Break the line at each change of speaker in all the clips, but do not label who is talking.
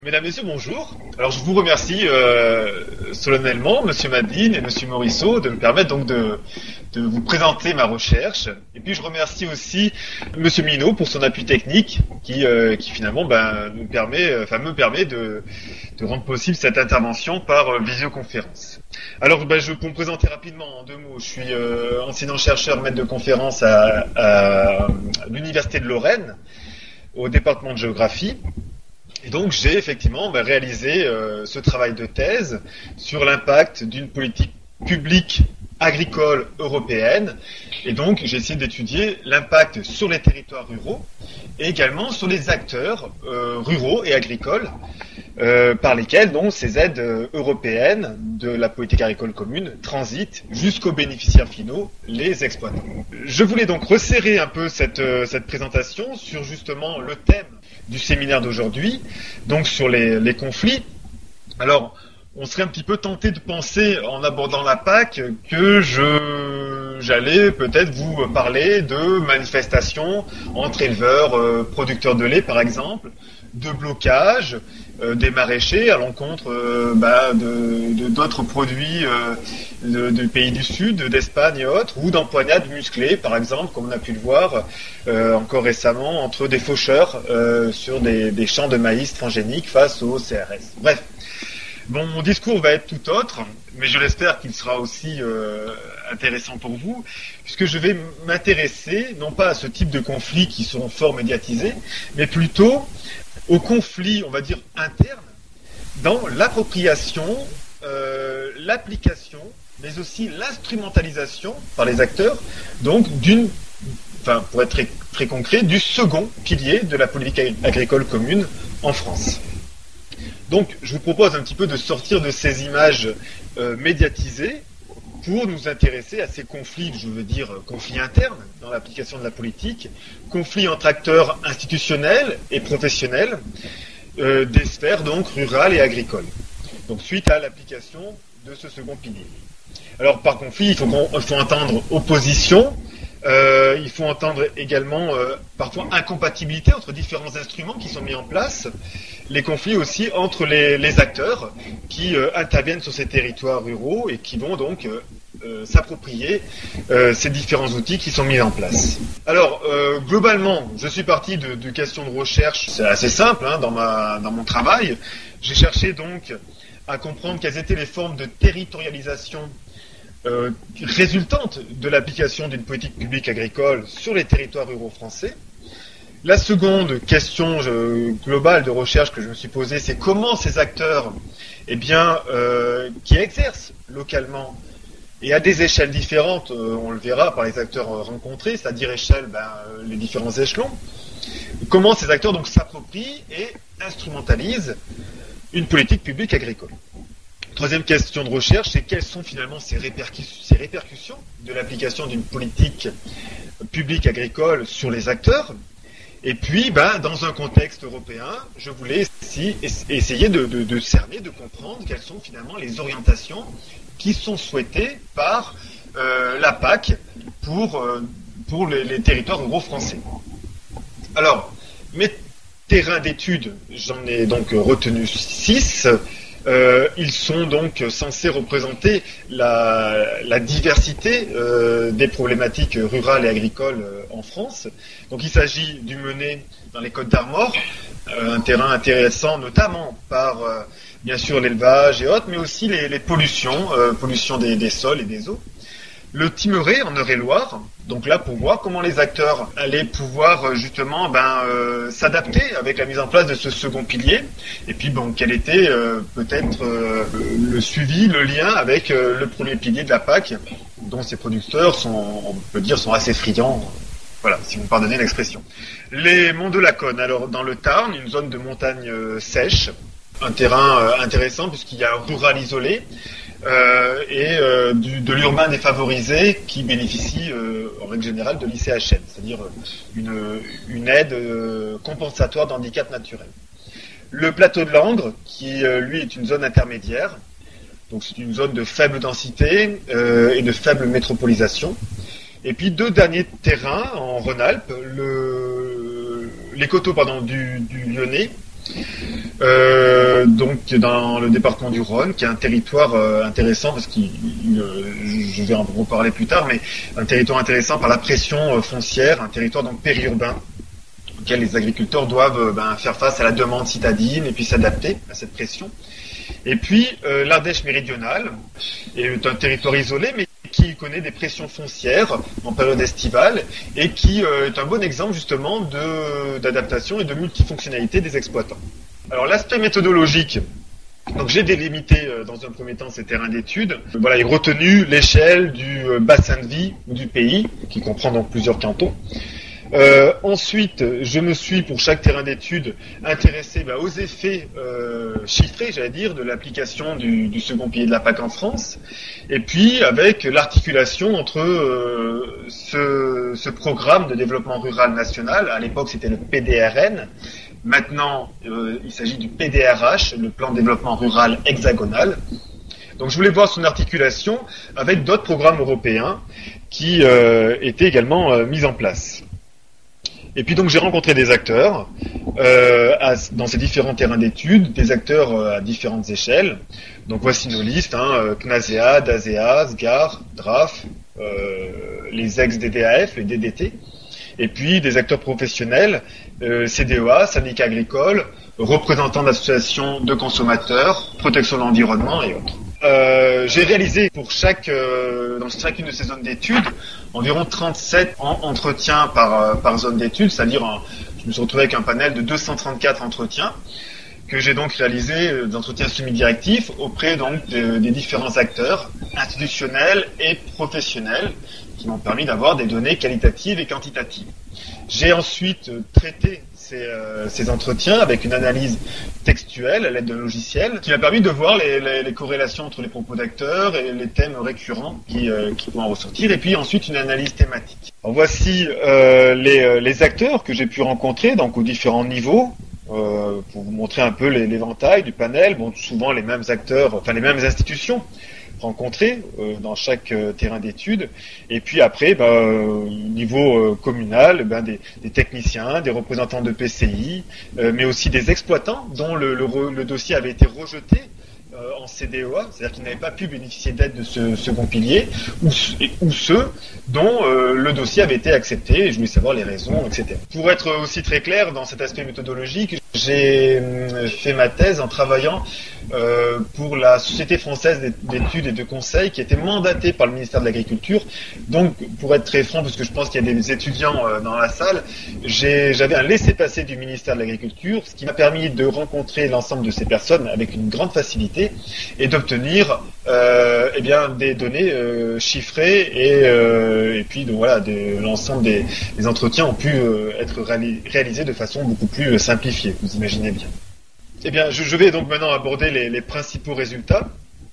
Mesdames, Messieurs, bonjour. Alors je vous remercie solennellement, Monsieur Madine et Monsieur Morisseau, de me permettre donc de vous présenter ma recherche. Et puis je remercie aussi Monsieur Minot pour son appui technique qui finalement me permet de rendre possible cette intervention par visioconférence. Alors pour me présenter rapidement en deux mots, je suis enseignant-chercheur maître de conférence à l'Université de Lorraine, au département de géographie. Et donc j'ai effectivement réalisé ce travail de thèse sur l'impact d'une politique publique agricole européenne. Et donc j'ai essayé d'étudier l'impact sur les territoires ruraux et également sur les acteurs ruraux et agricoles par lesquels donc ces aides européennes de la politique agricole commune transitent jusqu'aux bénéficiaires finaux, les exploitants. Je voulais donc resserrer un peu cette présentation sur justement le thème du séminaire d'aujourd'hui, donc sur les conflits. Alors, on serait un petit peu tenté de penser, en abordant la PAC, que j'allais peut-être vous parler de manifestations entre éleveurs, producteurs de lait par exemple, de blocage des maraîchers à l'encontre d'autres produits du pays du Sud, d'Espagne et autres, ou d'empoignades musclées, par exemple, comme on a pu le voir encore récemment, entre des faucheurs sur des champs de maïs transgéniques face au CRS. Bref, mon discours va être tout autre, mais je l'espère qu'il sera aussi intéressant pour vous, puisque je vais m'intéresser non pas à ce type de conflits qui sont fort médiatisés, mais plutôt aux conflits, on va dire, internes, dans l'appropriation, l'application, mais aussi l'instrumentalisation par les acteurs, donc pour être très, très concret, du second pilier de la politique agricole commune en France. Donc, je vous propose un petit peu de sortir de ces images médiatisées pour nous intéresser à ces conflits, je veux dire conflits internes dans l'application de la politique, conflits entre acteurs institutionnels et professionnels des sphères donc rurales et agricoles. Donc suite à l'application de ce second pilier. Alors par conflit, il faut entendre opposition, il faut entendre également parfois incompatibilité entre différents instruments qui sont mis en place, les conflits aussi entre les acteurs qui interviennent sur ces territoires ruraux et qui vont donc s'approprier ces différents outils qui sont mis en place. Alors globalement, je suis parti de questions de recherche, c'est assez simple dans mon travail. J'ai cherché donc à comprendre quelles étaient les formes de territorialisation résultante de l'application d'une politique publique agricole sur les territoires ruraux français. La seconde question globale de recherche que je me suis posée, c'est comment ces acteurs qui exercent localement et à des échelles différentes, on le verra par les acteurs rencontrés, c'est-à-dire les différents échelons, comment ces acteurs donc s'approprient et instrumentalisent une politique publique agricole. Troisième question de recherche, c'est quelles sont finalement ces répercussions de l'application d'une politique publique agricole sur les acteurs. Et puis, dans un contexte européen, je voulais essayer de cerner, de comprendre quelles sont finalement les orientations qui sont souhaitées par la PAC pour les territoires ruraux français. Alors, mes terrains d'études, j'en ai donc retenu 6. Ils sont donc censés représenter la diversité des problématiques rurales et agricoles en France. Donc il s'agit du Mené dans les Côtes d'Armor, un terrain intéressant notamment par bien sûr l'élevage et autres, mais aussi les pollutions, pollution des sols et des eaux. Le Thymerais en Eure-et-Loire, donc là pour voir comment les acteurs allaient pouvoir justement s'adapter avec la mise en place de ce second pilier, et puis quel était peut-être le suivi, le lien avec le premier pilier de la PAC, dont ces producteurs sont assez friands, voilà, si vous me pardonnez l'expression. Les Monts de Laconne, alors dans le Tarn, une zone de montagne sèche, un terrain intéressant puisqu'il y a un rural isolé, de l'urbain défavorisé qui bénéficie en règle générale de l'ICHN, c'est-à-dire une aide compensatoire d'handicap naturel. Le plateau de Langres, qui lui est une zone intermédiaire, donc c'est une zone de faible densité et de faible métropolisation. Et puis deux derniers terrains en Rhône-Alpes, les coteaux du Lyonnais donc dans le département du Rhône, qui est un territoire intéressant parce je vais en reparler plus tard, mais un territoire intéressant par la pression foncière, un territoire donc périurbain auquel les agriculteurs doivent faire face à la demande citadine et puis s'adapter à cette pression. Et puis l'Ardèche méridionale est un territoire isolé, mais qui connaît des pressions foncières en période estivale et qui est un bon exemple justement d'adaptation et de multifonctionnalité des exploitants. Alors l'aspect méthodologique, donc j'ai délimité dans un premier temps ces terrains d'études. Voilà, et retenu l'échelle du bassin de vie du pays, qui comprend donc plusieurs cantons. Ensuite, je me suis, pour chaque terrain d'étude, intéressé aux effets chiffrés, j'allais dire, de l'application du second pilier de la PAC en France, et puis avec l'articulation entre ce programme de développement rural national, à l'époque c'était le PDRN, maintenant il s'agit du PDRH, le plan de développement rural hexagonal. Donc je voulais voir son articulation avec d'autres programmes européens qui étaient également mis en place. Et puis donc j'ai rencontré des acteurs dans ces différents terrains d'études, des acteurs à différentes échelles. Donc voici nos listes, CNASEA, DASEA, SGAR, DRAF, les ex-DDAF, les DDT, et puis des acteurs professionnels, CDEA, syndicats agricoles, représentants d'associations de consommateurs, protection de l'environnement et autres. J'ai réalisé pour dans chacune de ces zones d'études environ 37 entretiens par zone d'études, c'est-à-dire je me suis retrouvé avec un panel de 234 entretiens que j'ai donc réalisé d'entretiens semi-directifs auprès donc des différents acteurs institutionnels et professionnels qui m'ont permis d'avoir des données qualitatives et quantitatives. J'ai ensuite traité ces entretiens avec une analyse textuelle à l'aide d'un logiciel qui m'a permis de voir les corrélations entre les propos d'acteurs et les thèmes récurrents qui vont en ressortir, et puis ensuite une analyse thématique. Alors voici les acteurs que j'ai pu rencontrer donc aux différents niveaux. Pour vous montrer un peu l'éventail du panel, souvent les mêmes acteurs, enfin les mêmes institutions rencontrées dans chaque terrain d'études, et puis après, au niveau communal, des techniciens, des représentants de PCI, mais aussi des exploitants dont le dossier avait été rejeté en CDEA, c'est-à-dire qu'ils n'avaient pas pu bénéficier d'aide de ce second pilier, ou ceux dont le dossier avait été accepté, et je voulais savoir les raisons, etc. Pour être aussi très clair dans cet aspect méthodologique, j'ai fait ma thèse en travaillant pour la Société française d'études et de conseil qui était mandatée par le ministère de l'Agriculture. Donc, pour être très franc, parce que je pense qu'il y a des étudiants dans la salle, j'avais un laissez-passer du ministère de l'Agriculture, ce qui m'a permis de rencontrer l'ensemble de ces personnes avec une grande facilité et d'obtenir des données chiffrées et puis donc, voilà, l'ensemble des entretiens ont pu être réalisés de façon beaucoup plus simplifiée, vous imaginez bien. Eh bien, je vais donc maintenant aborder les principaux résultats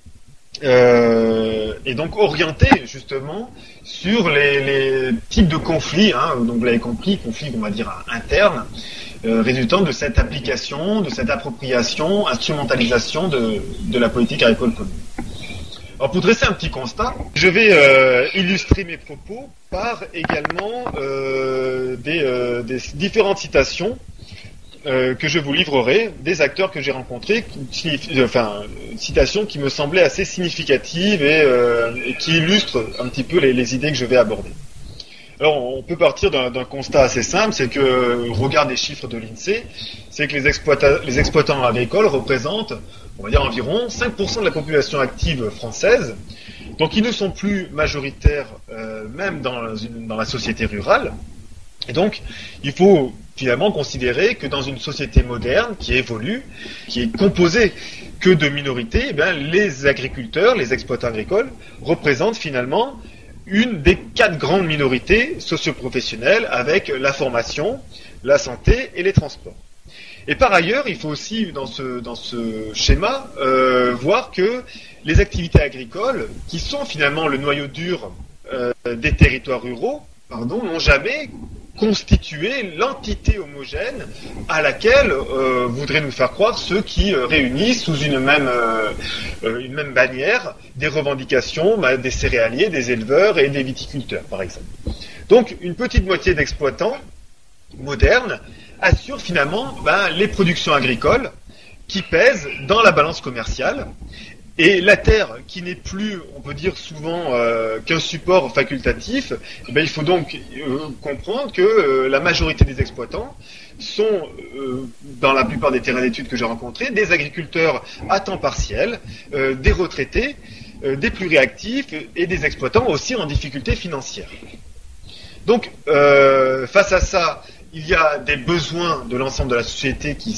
et donc orienter justement sur les types de conflits, donc vous l'avez compris, conflits on va dire internes, résultant de cette application, de cette appropriation, instrumentalisation de la politique agricole commune. Alors pour dresser un petit constat, je vais illustrer mes propos par également des différentes différentes citations que je vous livrerai des acteurs que j'ai rencontrés, citations qui me semblaient assez significatives et qui illustrent un petit peu les idées que je vais aborder. Alors on peut partir d'un constat assez simple, c'est que, au regard des chiffres de l'INSEE, c'est que les exploitants agricoles représentent, on va dire, environ 5% de la population active française, donc ils ne sont plus majoritaires même dans la société rurale, et donc il faut finalement considérer que dans une société moderne qui évolue, qui est composée que de minorités, les agriculteurs, les exploitants agricoles représentent finalement une des 4 grandes minorités socioprofessionnelles avec la formation, la santé et les transports. Et par ailleurs, il faut aussi dans ce schéma voir que les activités agricoles, qui sont finalement le noyau dur des territoires ruraux, n'ont jamais constituer l'entité homogène à laquelle voudraient nous faire croire ceux qui réunissent sous une même bannière des revendications des céréaliers, des éleveurs et des viticulteurs, par exemple. Donc une petite moitié d'exploitants modernes assure finalement les productions agricoles qui pèsent dans la balance commerciale. Et la terre, qui n'est plus, on peut dire souvent, qu'un support facultatif, il faut donc comprendre que la majorité des exploitants sont, dans la plupart des terrains d'études que j'ai rencontrés, des agriculteurs à temps partiel, des retraités, des plus réactifs et des exploitants aussi en difficulté financière. Donc, face à ça, il y a des besoins de l'ensemble de la société qui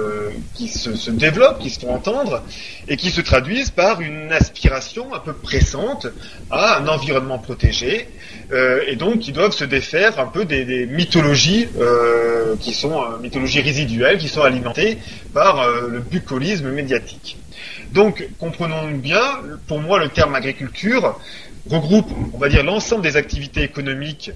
se développent, qui se font entendre, et qui se traduisent par une aspiration un peu pressante à un environnement protégé, et donc qui doivent se défaire un peu des mythologies qui sont mythologies résiduelles, qui sont alimentées par le bucolisme médiatique. Donc, comprenons bien, pour moi, le terme agriculture regroupe, on va dire, l'ensemble des activités économiques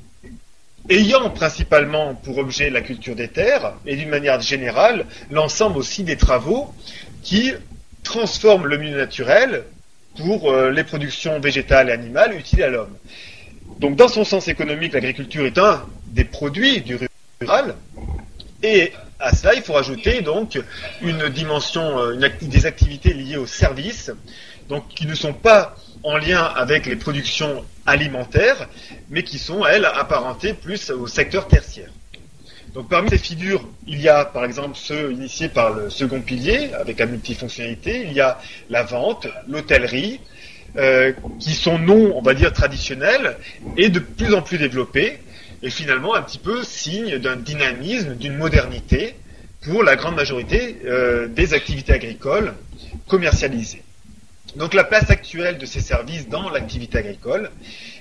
ayant principalement pour objet la culture des terres, et d'une manière générale, l'ensemble aussi des travaux qui transforment le milieu naturel pour les productions végétales et animales utiles à l'homme. Donc, dans son sens économique, l'agriculture est un des produits du rural, et à cela, il faut rajouter donc une dimension, des activités liées aux services, donc qui ne sont pas en lien avec les productions alimentaires, mais qui sont, elles, apparentées plus au secteur tertiaire. Donc parmi ces figures, il y a par exemple ceux initiés par le second pilier, avec la multifonctionnalité, il y a la vente, l'hôtellerie, qui sont non, on va dire, traditionnels, et de plus en plus développés, et finalement un petit peu signe d'un dynamisme, d'une modernité, pour la grande majorité des activités agricoles commercialisées. Donc la place actuelle de ces services dans l'activité agricole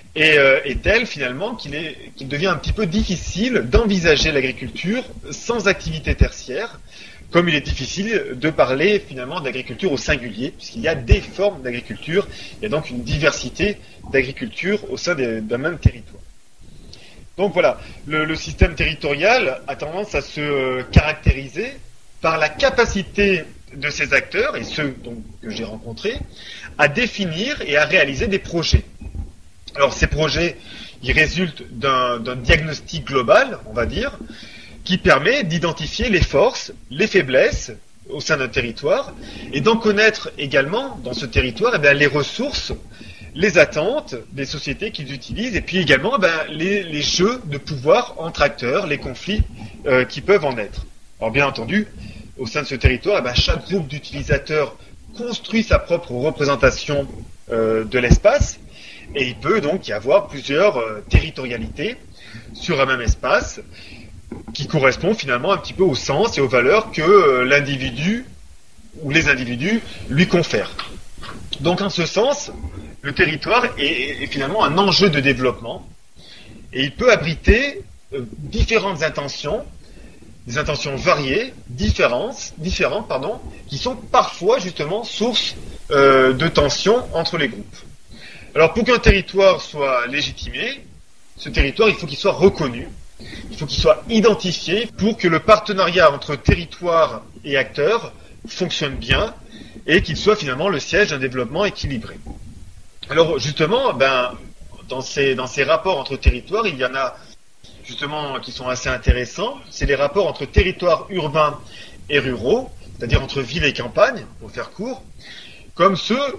est telle finalement qu'il devient un petit peu difficile d'envisager l'agriculture sans activité tertiaire, comme il est difficile de parler finalement d'agriculture au singulier, puisqu'il y a des formes d'agriculture, il y a donc une diversité d'agriculture au sein d'un même territoire. Donc voilà, le système territorial a tendance à se caractériser par la capacité de ces acteurs, et ceux donc, que j'ai rencontrés, à définir et à réaliser des projets. Alors ces projets, ils résultent d'un diagnostic global, on va dire, qui permet d'identifier les forces, les faiblesses au sein d'un territoire, et d'en connaître également, dans ce territoire, les ressources, les attentes des sociétés qu'ils utilisent, et puis également les jeux de pouvoir entre acteurs, les conflits qui peuvent en être. Alors bien entendu, au sein de ce territoire, chaque groupe d'utilisateurs construit sa propre représentation de l'espace, et il peut donc y avoir plusieurs territorialités sur un même espace qui correspond finalement un petit peu au sens et aux valeurs que l'individu ou les individus lui confèrent. Donc en ce sens, le territoire est finalement un enjeu de développement, et il peut abriter différentes intentions, des intentions variées, différentes, qui sont parfois justement source de tensions entre les groupes. Alors pour qu'un territoire soit légitimé, ce territoire, il faut qu'il soit reconnu, il faut qu'il soit identifié pour que le partenariat entre territoire et acteurs fonctionne bien et qu'il soit finalement le siège d'un développement équilibré. Alors justement, dans ces rapports entre territoires, il y en a justement qui sont assez intéressants. C'est les rapports entre territoires urbains et ruraux, c'est-à-dire entre ville et campagne, pour faire court, comme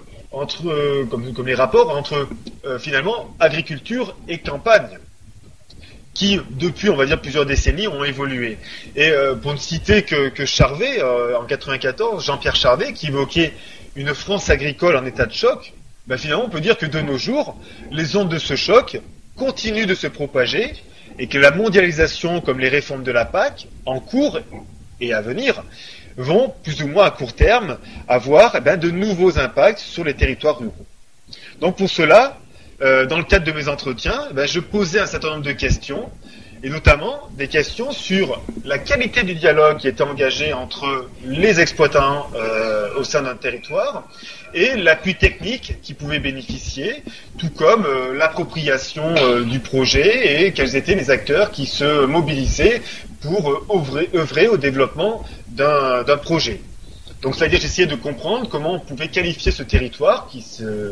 comme les rapports entre finalement agriculture et campagne, qui depuis on va dire plusieurs décennies ont évolué. Et pour ne citer que Charvet, en 94, Jean-Pierre Charvet, qui évoquait une France agricole en état de choc, finalement on peut dire que de nos jours, les ondes de ce choc continuent de se propager, et que la mondialisation, comme les réformes de la PAC, en cours et à venir, vont plus ou moins à court terme avoir de nouveaux impacts sur les territoires ruraux. Donc pour cela, dans le cadre de mes entretiens, je posais un certain nombre de questions, et notamment des questions sur la qualité du dialogue qui était engagé entre les exploitants au sein d'un territoire et l'appui technique qui pouvait bénéficier, tout comme l'appropriation du projet et quels étaient les acteurs qui se mobilisaient pour œuvrer au développement d'un projet. Donc c'est-à-dire j'essayais de comprendre comment on pouvait qualifier ce territoire qui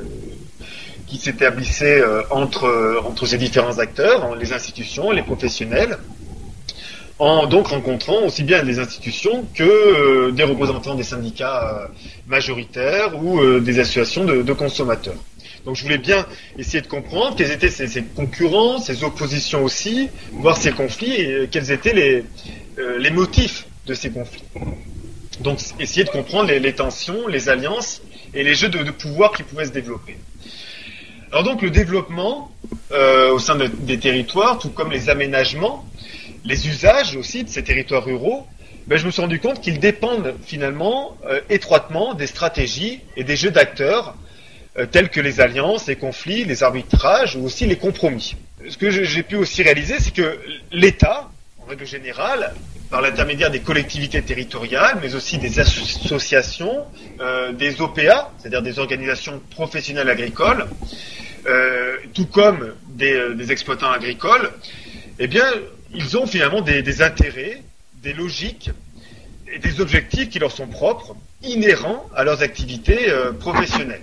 s'établissait entre ces différents acteurs, les institutions, les professionnels, en donc rencontrant aussi bien des institutions que des représentants des syndicats majoritaires ou des associations de consommateurs. Donc je voulais bien essayer de comprendre quels étaient ces concurrents, ces oppositions aussi, voir ces conflits et quels étaient les motifs de ces conflits. Donc essayer de comprendre les tensions, les alliances et les jeux de pouvoir qui pouvaient se développer. Alors donc le développement au sein des territoires, tout comme les aménagements, les usages aussi de ces territoires ruraux, je me suis rendu compte qu'ils dépendent finalement étroitement des stratégies et des jeux d'acteurs tels que les alliances, les conflits, les arbitrages ou aussi les compromis. Ce que j'ai pu aussi réaliser, c'est que l'État, en règle générale, par l'intermédiaire des collectivités territoriales, mais aussi des associations, des OPA, c'est-à-dire des organisations professionnelles agricoles, tout comme des exploitants agricoles, eh bien, ils ont finalement des intérêts, des logiques et des objectifs qui leur sont propres, inhérents à leurs activités professionnelles.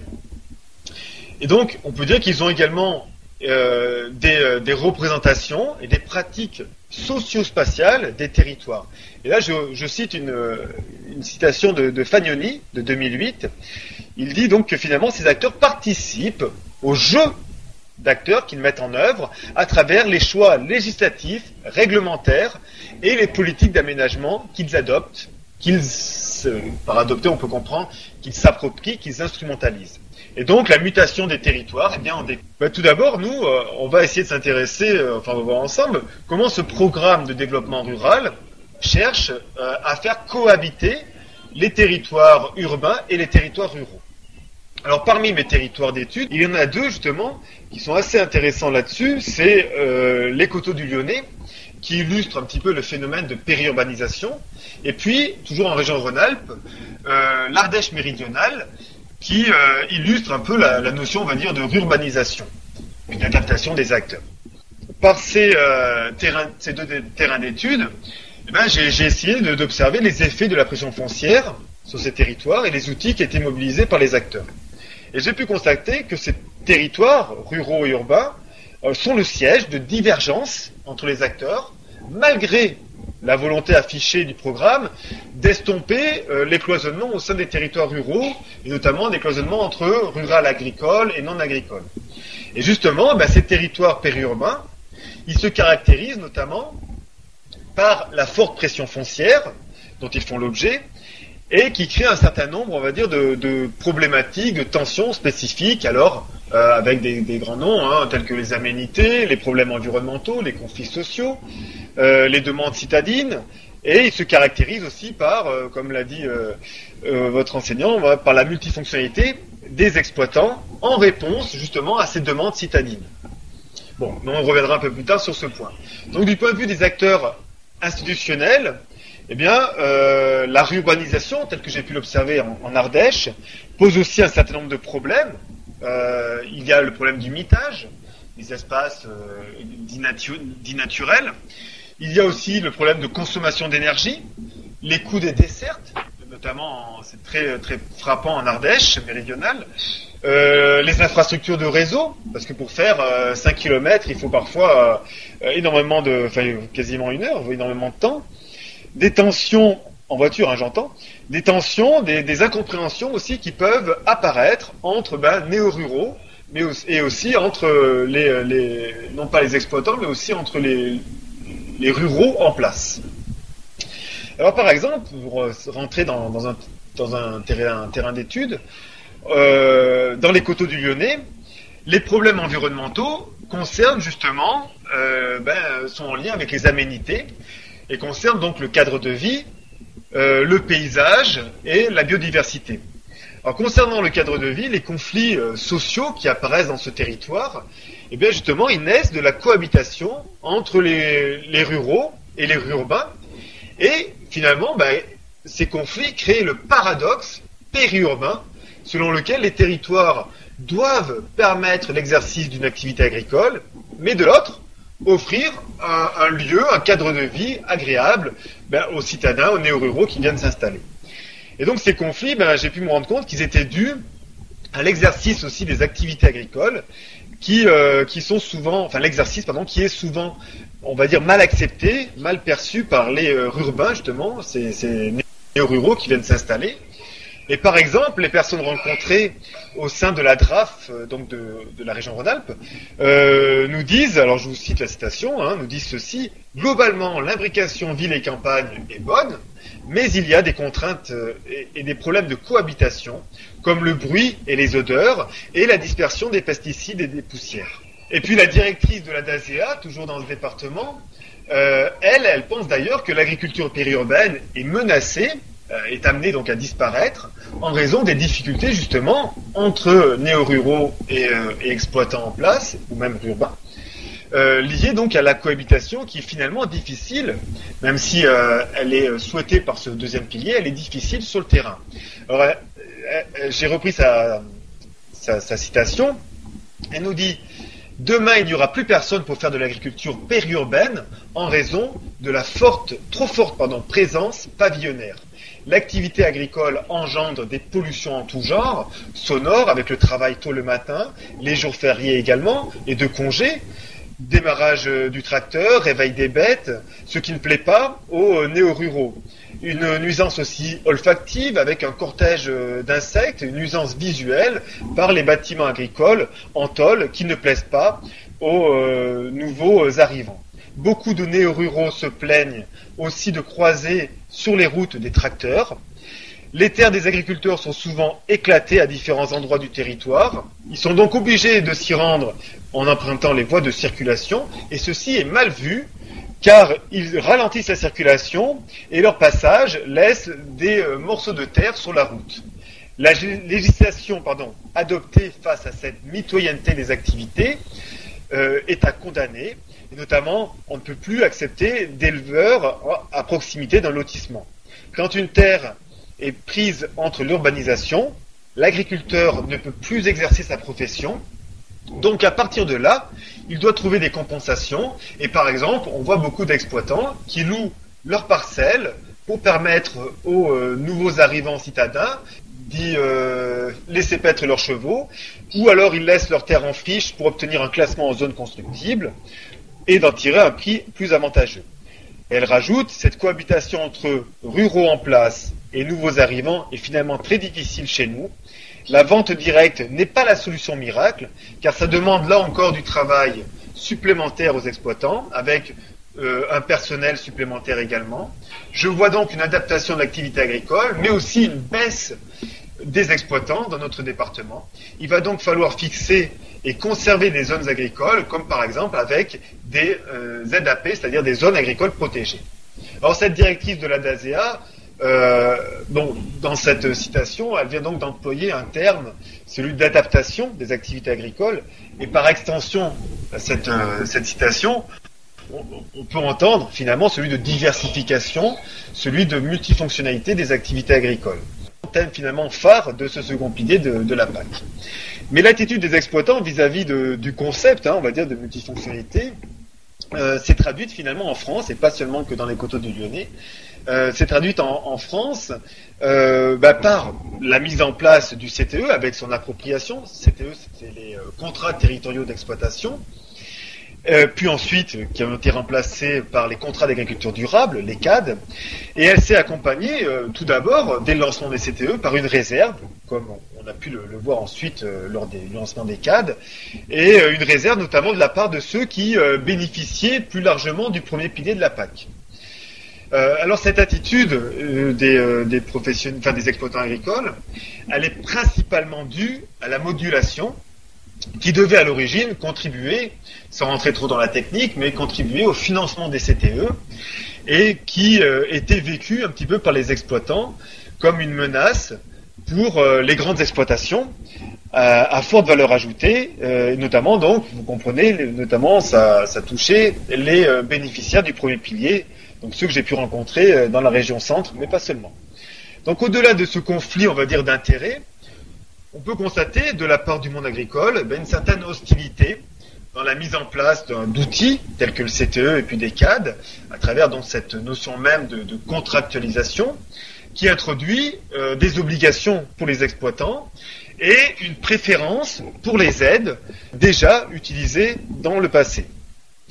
Et donc, on peut dire qu'ils ont également des représentations et des pratiques socio-spatiales des territoires. Et là, je cite une citation de Fagnoni, de 2008. Il dit donc que finalement, ces acteurs participent au jeu d'acteurs qu'ils mettent en œuvre à travers les choix législatifs, réglementaires et les politiques d'aménagement qu'ils adoptent, par adopter, on peut comprendre qu'ils s'approprient, qu'ils instrumentalisent. Et donc, la mutation des territoires, eh bien, tout d'abord, nous, on va essayer de s'intéresser, on va voir ensemble, comment ce programme de développement rural cherche à faire cohabiter les territoires urbains et les territoires ruraux. Alors, parmi mes territoires d'études, il y en a deux, justement, qui sont assez intéressants là-dessus. C'est les coteaux du Lyonnais, qui illustrent un petit peu le phénomène de périurbanisation. Et puis, toujours en région Rhône-Alpes, l'Ardèche méridionale, qui illustre un peu la notion, on va dire, de rurbanisation, une adaptation des acteurs. Par ces deux terrains d'études, j'ai essayé d'observer les effets de la pression foncière sur ces territoires et les outils qui étaient mobilisés par les acteurs. Et j'ai pu constater que ces territoires ruraux et urbains sont le siège de divergences entre les acteurs, malgré la volonté affichée du programme d'estomper les cloisonnements au sein des territoires ruraux, et notamment des cloisonnements entre rural agricole et non agricole. Et justement, ces territoires périurbains, ils se caractérisent notamment par la forte pression foncière dont ils font l'objet, et qui crée un certain nombre, on va dire, de problématiques, de tensions spécifiques, alors avec des grands noms, tels que les aménités, les problèmes environnementaux, les conflits sociaux, les demandes citadines, et il se caractérise aussi par, comme l'a dit votre enseignant, par la multifonctionnalité des exploitants en réponse justement à ces demandes citadines. Bon, on reviendra un peu plus tard sur ce point. Donc du point de vue des acteurs institutionnels, la rurbanisation, telle que j'ai pu l'observer en Ardèche, pose aussi un certain nombre de problèmes. Il y a le problème du mitage, des espaces dits naturels. Il y a aussi le problème de consommation d'énergie, les coûts des dessertes, notamment, c'est très, très frappant en Ardèche méridionale, les infrastructures de réseau, parce que pour faire 5 km, il faut parfois quasiment 1 heure, énormément de temps. Des tensions, en voiture, j'entends, des tensions, des incompréhensions aussi qui peuvent apparaître entre néo-ruraux, et aussi entre non pas les exploitants, mais aussi entre les ruraux en place. Alors par exemple, pour rentrer dans un terrain d'études, dans les coteaux du Lyonnais, les problèmes environnementaux concernent justement, sont en lien avec les aménités, et concerne donc le cadre de vie, le paysage et la biodiversité. Alors concernant le cadre de vie, les conflits sociaux qui apparaissent dans ce territoire, justement, ils naissent de la cohabitation entre les ruraux et les urbains, et finalement, ces conflits créent le paradoxe périurbain, selon lequel les territoires doivent permettre l'exercice d'une activité agricole, mais de l'autre, offrir un lieu, un cadre de vie agréable aux citadins, aux néo-ruraux qui viennent s'installer. Et donc ces conflits, j'ai pu me rendre compte qu'ils étaient dus à l'exercice aussi des activités agricoles qui sont souvent, l'exercice qui est souvent on va dire, mal accepté, mal perçu par les rurbains, justement, ces néo-ruraux qui viennent s'installer. Et par exemple, les personnes rencontrées au sein de la DRAF, donc de la région Rhône-Alpes, nous disent, alors je vous cite la citation, nous disent ceci: globalement, l'imbrication ville et campagne est bonne, mais il y a des contraintes et des problèmes de cohabitation, comme le bruit et les odeurs, et la dispersion des pesticides et des poussières. Et puis la directrice de la DASEA, toujours dans ce département, elle pense d'ailleurs que l'agriculture périurbaine est menacée, est amenée donc à disparaître en raison des difficultés justement entre néo-ruraux et exploitants en place, ou même urbains, liées donc à la cohabitation qui est finalement difficile, même si elle est souhaitée par ce deuxième pilier, elle est difficile sur le terrain. Alors, j'ai repris sa citation. Elle nous dit: demain, il n'y aura plus personne pour faire de l'agriculture périurbaine en raison de la trop forte présence pavillonnaire. L'activité agricole engendre des pollutions en tout genre, sonores avec le travail tôt le matin, les jours fériés également, et de congés, démarrage du tracteur, réveil des bêtes, ce qui ne plaît pas aux néo-ruraux. Une nuisance aussi olfactive avec un cortège d'insectes, une nuisance visuelle par les bâtiments agricoles en tôle qui ne plaisent pas aux nouveaux arrivants. Beaucoup de néo-ruraux se plaignent aussi de croiser sur les routes des tracteurs. Les terres des agriculteurs sont souvent éclatées à différents endroits du territoire. Ils sont donc obligés de s'y rendre en empruntant les voies de circulation, et ceci est mal vu car ils ralentissent la circulation et leur passage laisse des morceaux de terre sur la route. La législation adoptée face à cette mitoyenneté des activités est à condamner. Et notamment, on ne peut plus accepter d'éleveurs à proximité d'un lotissement. Quand une terre est prise entre l'urbanisation, l'agriculteur ne peut plus exercer sa profession. Donc à partir de là, il doit trouver des compensations. Et par exemple, on voit beaucoup d'exploitants qui louent leurs parcelles pour permettre aux nouveaux arrivants citadins d'y laisser paître leurs chevaux, ou alors ils laissent leur terre en friche pour obtenir un classement en zone constructible et d'en tirer un prix plus avantageux. Et elle rajoute: cette cohabitation entre ruraux en place et nouveaux arrivants est finalement très difficile chez nous. La vente directe n'est pas la solution miracle, car ça demande là encore du travail supplémentaire aux exploitants, avec un personnel supplémentaire également. Je vois donc une adaptation de l'activité agricole, mais aussi une baisse des exploitants dans notre département. Il va donc falloir fixer et conserver des zones agricoles, comme par exemple avec des ZAP, c'est-à-dire des zones agricoles protégées. Alors cette directrice de la DASEA, dans cette citation, elle vient donc d'employer un terme, celui d'adaptation des activités agricoles, et par extension, cette citation, on peut entendre finalement celui de diversification, celui de multifonctionnalité des activités agricoles. Thème finalement phare de ce second pilier de la PAC. Mais l'attitude des exploitants vis-à-vis du concept, on va dire, de multifonctionnalité, s'est traduite finalement en France, et pas seulement que dans les coteaux du Lyonnais, s'est traduite en France par la mise en place du CTE avec son appropriation. CTE, c'était les contrats territoriaux d'exploitation, puis ensuite qui ont été remplacés par les contrats d'agriculture durable, les CAD, et elle s'est accompagnée tout d'abord, dès le lancement des CTE, par une réserve, comme on a pu le voir ensuite lors du lancement des CAD, et une réserve notamment de la part de ceux qui bénéficiaient plus largement du premier pilier de la PAC. Alors cette attitude des exploitants agricoles, elle est principalement due à la modulation qui devait à l'origine contribuer, sans rentrer trop dans la technique, mais contribuer au financement des CTE, et qui était vécu un petit peu par les exploitants comme une menace pour les grandes exploitations à forte valeur ajoutée, notamment donc, vous comprenez, notamment ça touchait les bénéficiaires du premier pilier, donc ceux que j'ai pu rencontrer dans la région centre, mais pas seulement. Donc au-delà de ce conflit, on va dire, d'intérêts, on peut constater de la part du monde agricole une certaine hostilité dans la mise en place d'outils tels que le CTE et puis des CAD, à travers donc cette notion même de contractualisation, qui introduit des obligations pour les exploitants et une préférence pour les aides déjà utilisées dans le passé.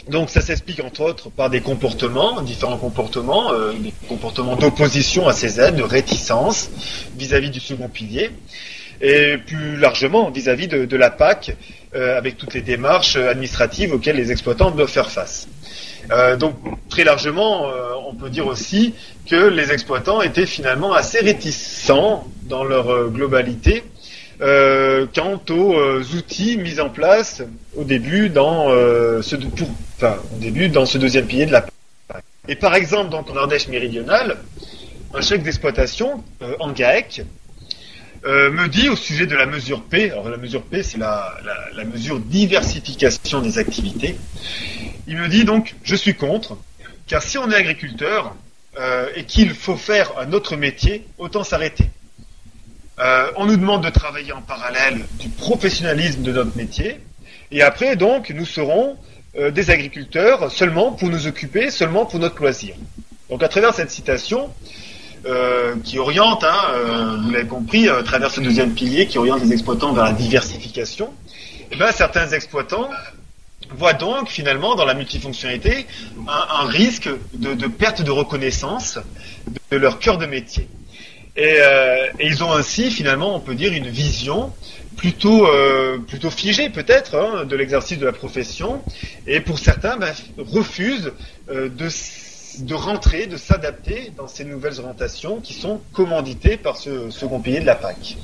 Donc ça s'explique entre autres par des comportements, différents comportements, des comportements d'opposition à ces aides, de réticence vis-à-vis du second pilier, et plus largement vis-à-vis de la PAC, avec toutes les démarches administratives auxquelles les exploitants doivent faire face. Donc très largement, on peut dire aussi que les exploitants étaient finalement assez réticents dans leur globalité quant aux outils mis en place au début dans ce deuxième pilier de la PAC. Et par exemple, donc en Ardèche méridionale, un chef d'exploitation en GAEC me dit au sujet de la mesure P, alors la mesure P c'est la mesure diversification des activités, il me dit donc je suis contre, car si on est agriculteur et qu'il faut faire un autre métier, autant s'arrêter. On nous demande de travailler en parallèle du professionnalisme de notre métier, et après donc nous serons des agriculteurs seulement pour nous occuper, seulement pour notre loisir. Donc à travers cette citation, qui oriente, vous l'avez compris, à travers ce deuxième pilier, qui oriente les exploitants vers la diversification, et bien certains exploitants voient donc finalement dans la multifonctionnalité un risque de perte de reconnaissance de leur cœur de métier. Et ils ont ainsi finalement, on peut dire, une vision plutôt figée peut-être de l'exercice de la profession, et pour certains refusent de rentrer, de s'adapter dans ces nouvelles orientations qui sont commanditées par ce second pilier de la PAC.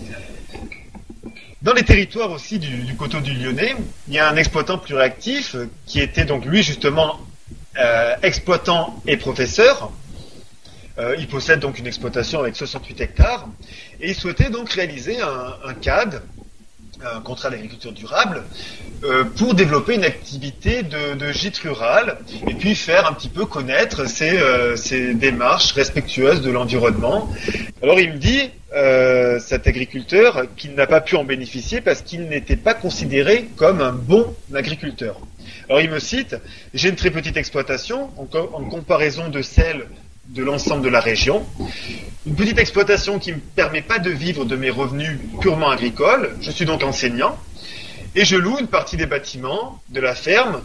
Dans les territoires aussi du coteau du Lyonnais, il y a un exploitant plus réactif qui était donc lui justement exploitant et professeur. Il possède donc une exploitation avec 68 hectares et il souhaitait donc réaliser un CAD, un contrat d'agriculture durable, pour développer une activité de gîte rural et puis faire un petit peu connaître ces démarches respectueuses de l'environnement. Alors il me dit, cet agriculteur, qu'il n'a pas pu en bénéficier parce qu'il n'était pas considéré comme un bon agriculteur. Alors il me cite, j'ai une très petite exploitation en comparaison de celle de l'ensemble de la région. Une petite exploitation qui ne me permet pas de vivre de mes revenus purement agricoles. Je suis donc enseignant et je loue une partie des bâtiments de la ferme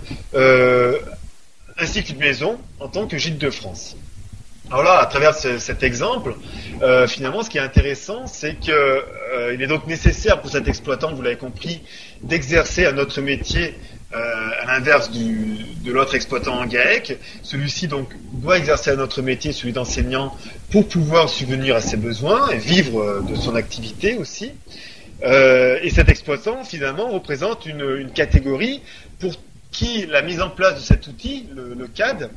ainsi qu'une maison en tant que gîte de France. Alors là, à travers cet exemple, finalement, ce qui est intéressant, c'est que il est donc nécessaire pour cet exploitant, vous l'avez compris, d'exercer un autre métier à l'inverse de l'autre exploitant en GAEC. Celui-ci donc doit exercer un autre métier, celui d'enseignant, pour pouvoir subvenir à ses besoins et vivre de son activité aussi. Et cet exploitant finalement représente une catégorie pour qui la mise en place de cet outil, le CAD,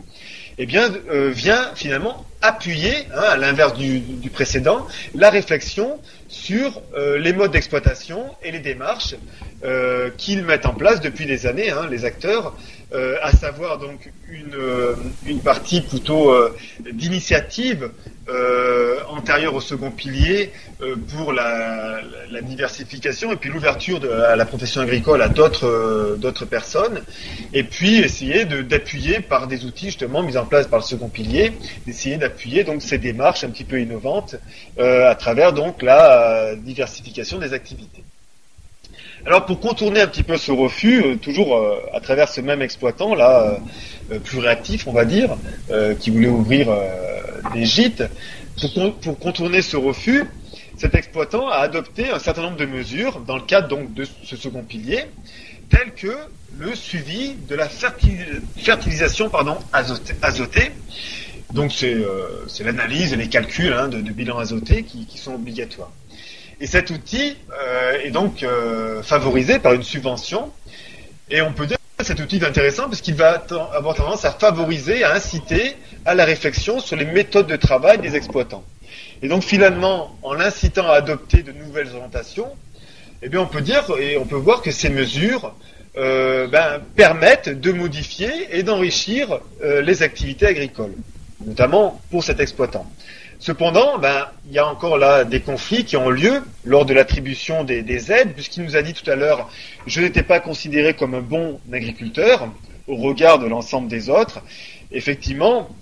vient finalement appuyer, à l'inverse du précédent, la réflexion sur les modes d'exploitation et les démarches qu'ils mettent en place depuis des années, les acteurs, à savoir donc une partie plutôt d'initiative antérieure au second pilier pour la diversification et puis l'ouverture à la profession agricole à d'autres personnes, et puis essayer d'appuyer par des outils justement mis en place par le second pilier, d'essayer d'appuyer donc ces démarches un petit peu innovantes à travers donc la diversification des activités. Alors pour contourner un petit peu ce refus, toujours à travers ce même exploitant là, plus réactif on va dire, qui voulait ouvrir des gîtes, pour contourner ce refus, cet exploitant a adopté un certain nombre de mesures dans le cadre donc de ce second pilier, telles que le suivi de la fertilisation azotée. Donc c'est l'analyse et les calculs de bilan azoté qui sont obligatoires. Et cet outil est donc favorisé par une subvention, et on peut dire que cet outil est intéressant parce qu'il va avoir tendance à favoriser, à inciter à la réflexion sur les méthodes de travail des exploitants. Et donc finalement, en l'incitant à adopter de nouvelles orientations, on peut dire et on peut voir que ces mesures permettent de modifier et d'enrichir les activités agricoles, notamment pour cet exploitant. Cependant, il y a encore là des conflits qui ont lieu lors de l'attribution des aides, puisqu'il nous a dit tout à l'heure, je n'étais pas considéré comme un bon agriculteur au regard de l'ensemble des autres. Effectivement,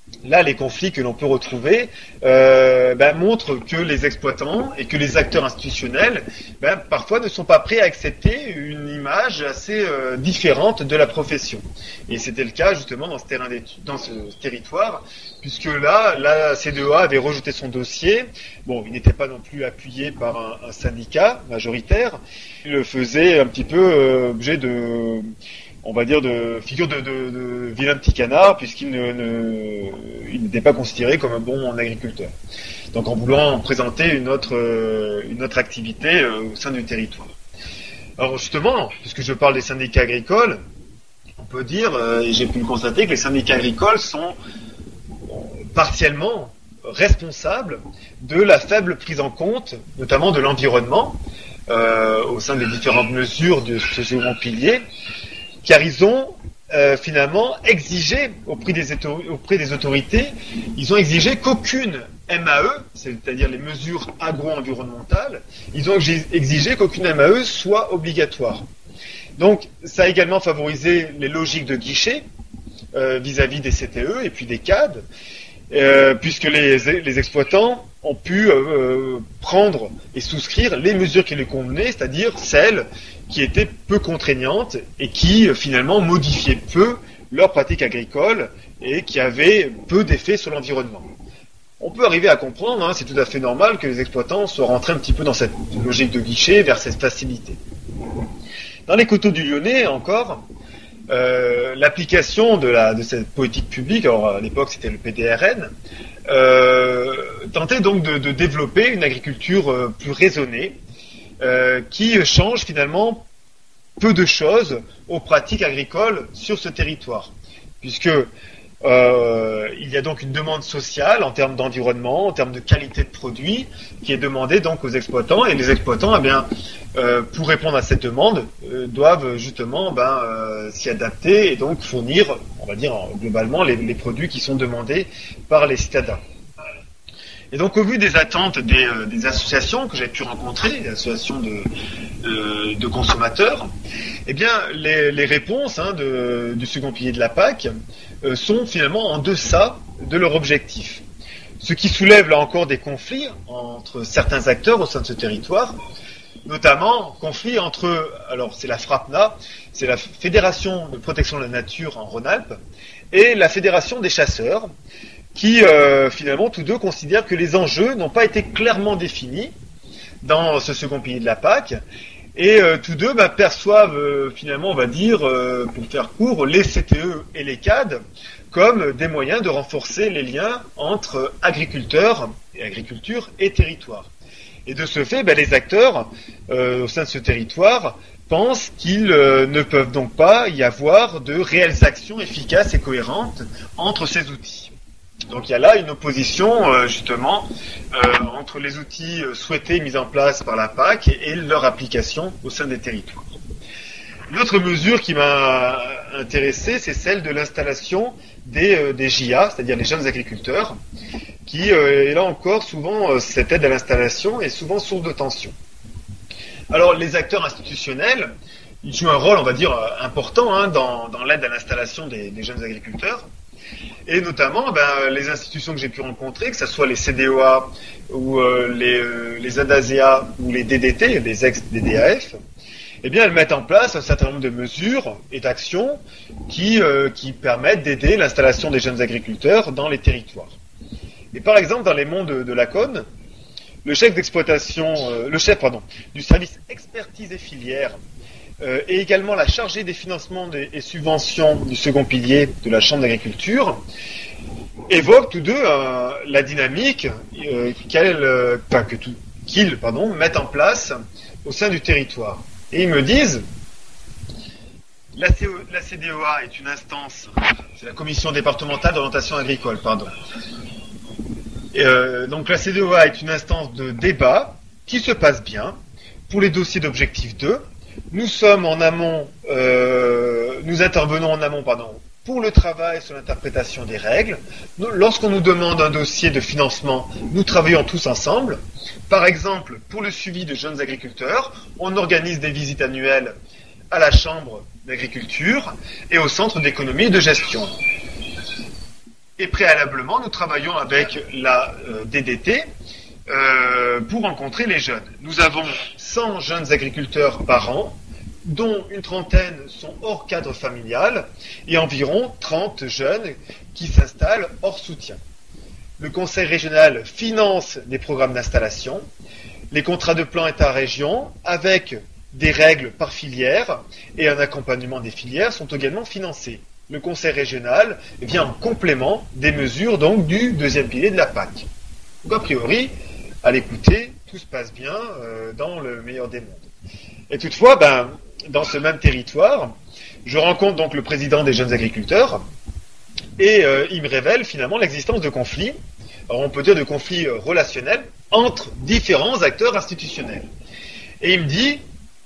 là, les conflits que l'on peut retrouver montrent que les exploitants et que les acteurs institutionnels, parfois ne sont pas prêts à accepter une image assez différente de la profession. Et c'était le cas justement dans ce territoire, puisque là, la CDEA avait rejeté son dossier. Bon, il n'était pas non plus appuyé par un syndicat majoritaire. Il le faisait un petit peu objet de... on va dire de figure de vilain petit canard, puisqu'il il n'était pas considéré comme un bon agriculteur. Donc en voulant présenter une autre activité au sein du territoire. Alors justement, puisque je parle des syndicats agricoles, on peut dire, et j'ai pu le constater, que les syndicats agricoles sont partiellement responsables de la faible prise en compte, notamment de l'environnement, au sein des différentes mesures de ce second pilier, car ils ont finalement exigé auprès des autorités, ils ont exigé qu'aucune MAE, c'est-à-dire les mesures agro-environnementales, ils ont exigé qu'aucune MAE soit obligatoire. Donc ça a également favorisé les logiques de guichet vis-à-vis des CTE et puis des CAD, puisque les exploitants ont pu prendre et souscrire les mesures qui les convenaient, c'est-à-dire celles qui étaient peu contraignantes et qui finalement modifiaient peu leurs pratiques agricoles et qui avaient peu d'effet sur l'environnement. On peut arriver à comprendre, c'est tout à fait normal que les exploitants soient rentrés un petit peu dans cette logique de guichet vers cette facilité. Dans les coteaux du Lyonnais encore, l'application de cette politique publique, alors à l'époque c'était le PDRN, tentait donc de développer une agriculture plus raisonnée, qui change finalement peu de choses aux pratiques agricoles sur ce territoire, puisque il y a donc une demande sociale en termes d'environnement, en termes de qualité de produits, qui est demandée donc aux exploitants, et les exploitants, pour répondre à cette demande, doivent justement s'y adapter et donc fournir, on va dire globalement, les produits qui sont demandés par les citadins. Et donc, au vu des attentes des associations que j'ai pu rencontrer, des associations de consommateurs, les réponses du second pilier de la PAC sont finalement en deçà de leur objectif. Ce qui soulève là encore des conflits entre certains acteurs au sein de ce territoire, notamment conflits entre, alors c'est la FRAPNA, c'est la Fédération de protection de la nature en Rhône-Alpes, et la Fédération des chasseurs, qui finalement tous deux considèrent que les enjeux n'ont pas été clairement définis dans ce second pilier de la PAC, et tous deux perçoivent finalement, on va dire, pour faire court, les CTE et les CAD comme des moyens de renforcer les liens entre agriculteurs et agriculture et territoire. Et de ce fait, les acteurs au sein de ce territoire pensent qu'ils ne peuvent donc pas y avoir de réelles actions efficaces et cohérentes entre ces outils. Donc il y a là une opposition justement entre les outils souhaités mis en place par la PAC et leur application au sein des territoires. Une autre mesure qui m'a intéressé, c'est celle de l'installation des JA, c'est-à-dire les jeunes agriculteurs, qui est là encore souvent cette aide à l'installation est souvent source de tension. Alors les acteurs institutionnels, ils jouent un rôle, on va dire, important dans l'aide à l'installation des jeunes agriculteurs. Et notamment, les institutions que j'ai pu rencontrer, que ce soit les CDEA ou les ADASEA ou les DDT, les ex-DDAF, elles mettent en place un certain nombre de mesures et d'actions qui permettent d'aider l'installation des jeunes agriculteurs dans les territoires. Et par exemple, dans les monts de la Cône, le chef du service expertise et filières et également la chargée des financements et subventions du second pilier de la Chambre d'agriculture, évoquent tous deux la dynamique qu'ils mettent en place au sein du territoire. Et ils me disent, la CDEA est une instance, c'est la Commission départementale d'orientation agricole, donc la CDEA est une instance de débat qui se passe bien pour les dossiers d'objectif 2. Nous intervenons en amont, pour le travail sur l'interprétation des règles. Lorsqu'on nous demande un dossier de financement, nous travaillons tous ensemble. Par exemple, pour le suivi de jeunes agriculteurs, on organise des visites annuelles à la Chambre d'agriculture et au Centre d'économie et de gestion. Et préalablement, nous travaillons avec la DDT pour rencontrer les jeunes. Nous avons 100 jeunes agriculteurs par an, dont une trentaine sont hors cadre familial et environ 30 jeunes qui s'installent hors soutien. Le conseil régional finance les programmes d'installation, les contrats de plan État-région avec des règles par filière et un accompagnement des filières sont également financés. Le conseil régional vient en complément des mesures donc du deuxième pilier de la PAC. Donc a priori, à l'écouter, tout se passe bien dans le meilleur des mondes. Et toutefois, dans ce même territoire, je rencontre donc le président des jeunes agriculteurs et il me révèle finalement l'existence de conflits, alors on peut dire de conflits relationnels entre différents acteurs institutionnels. Et il me dit,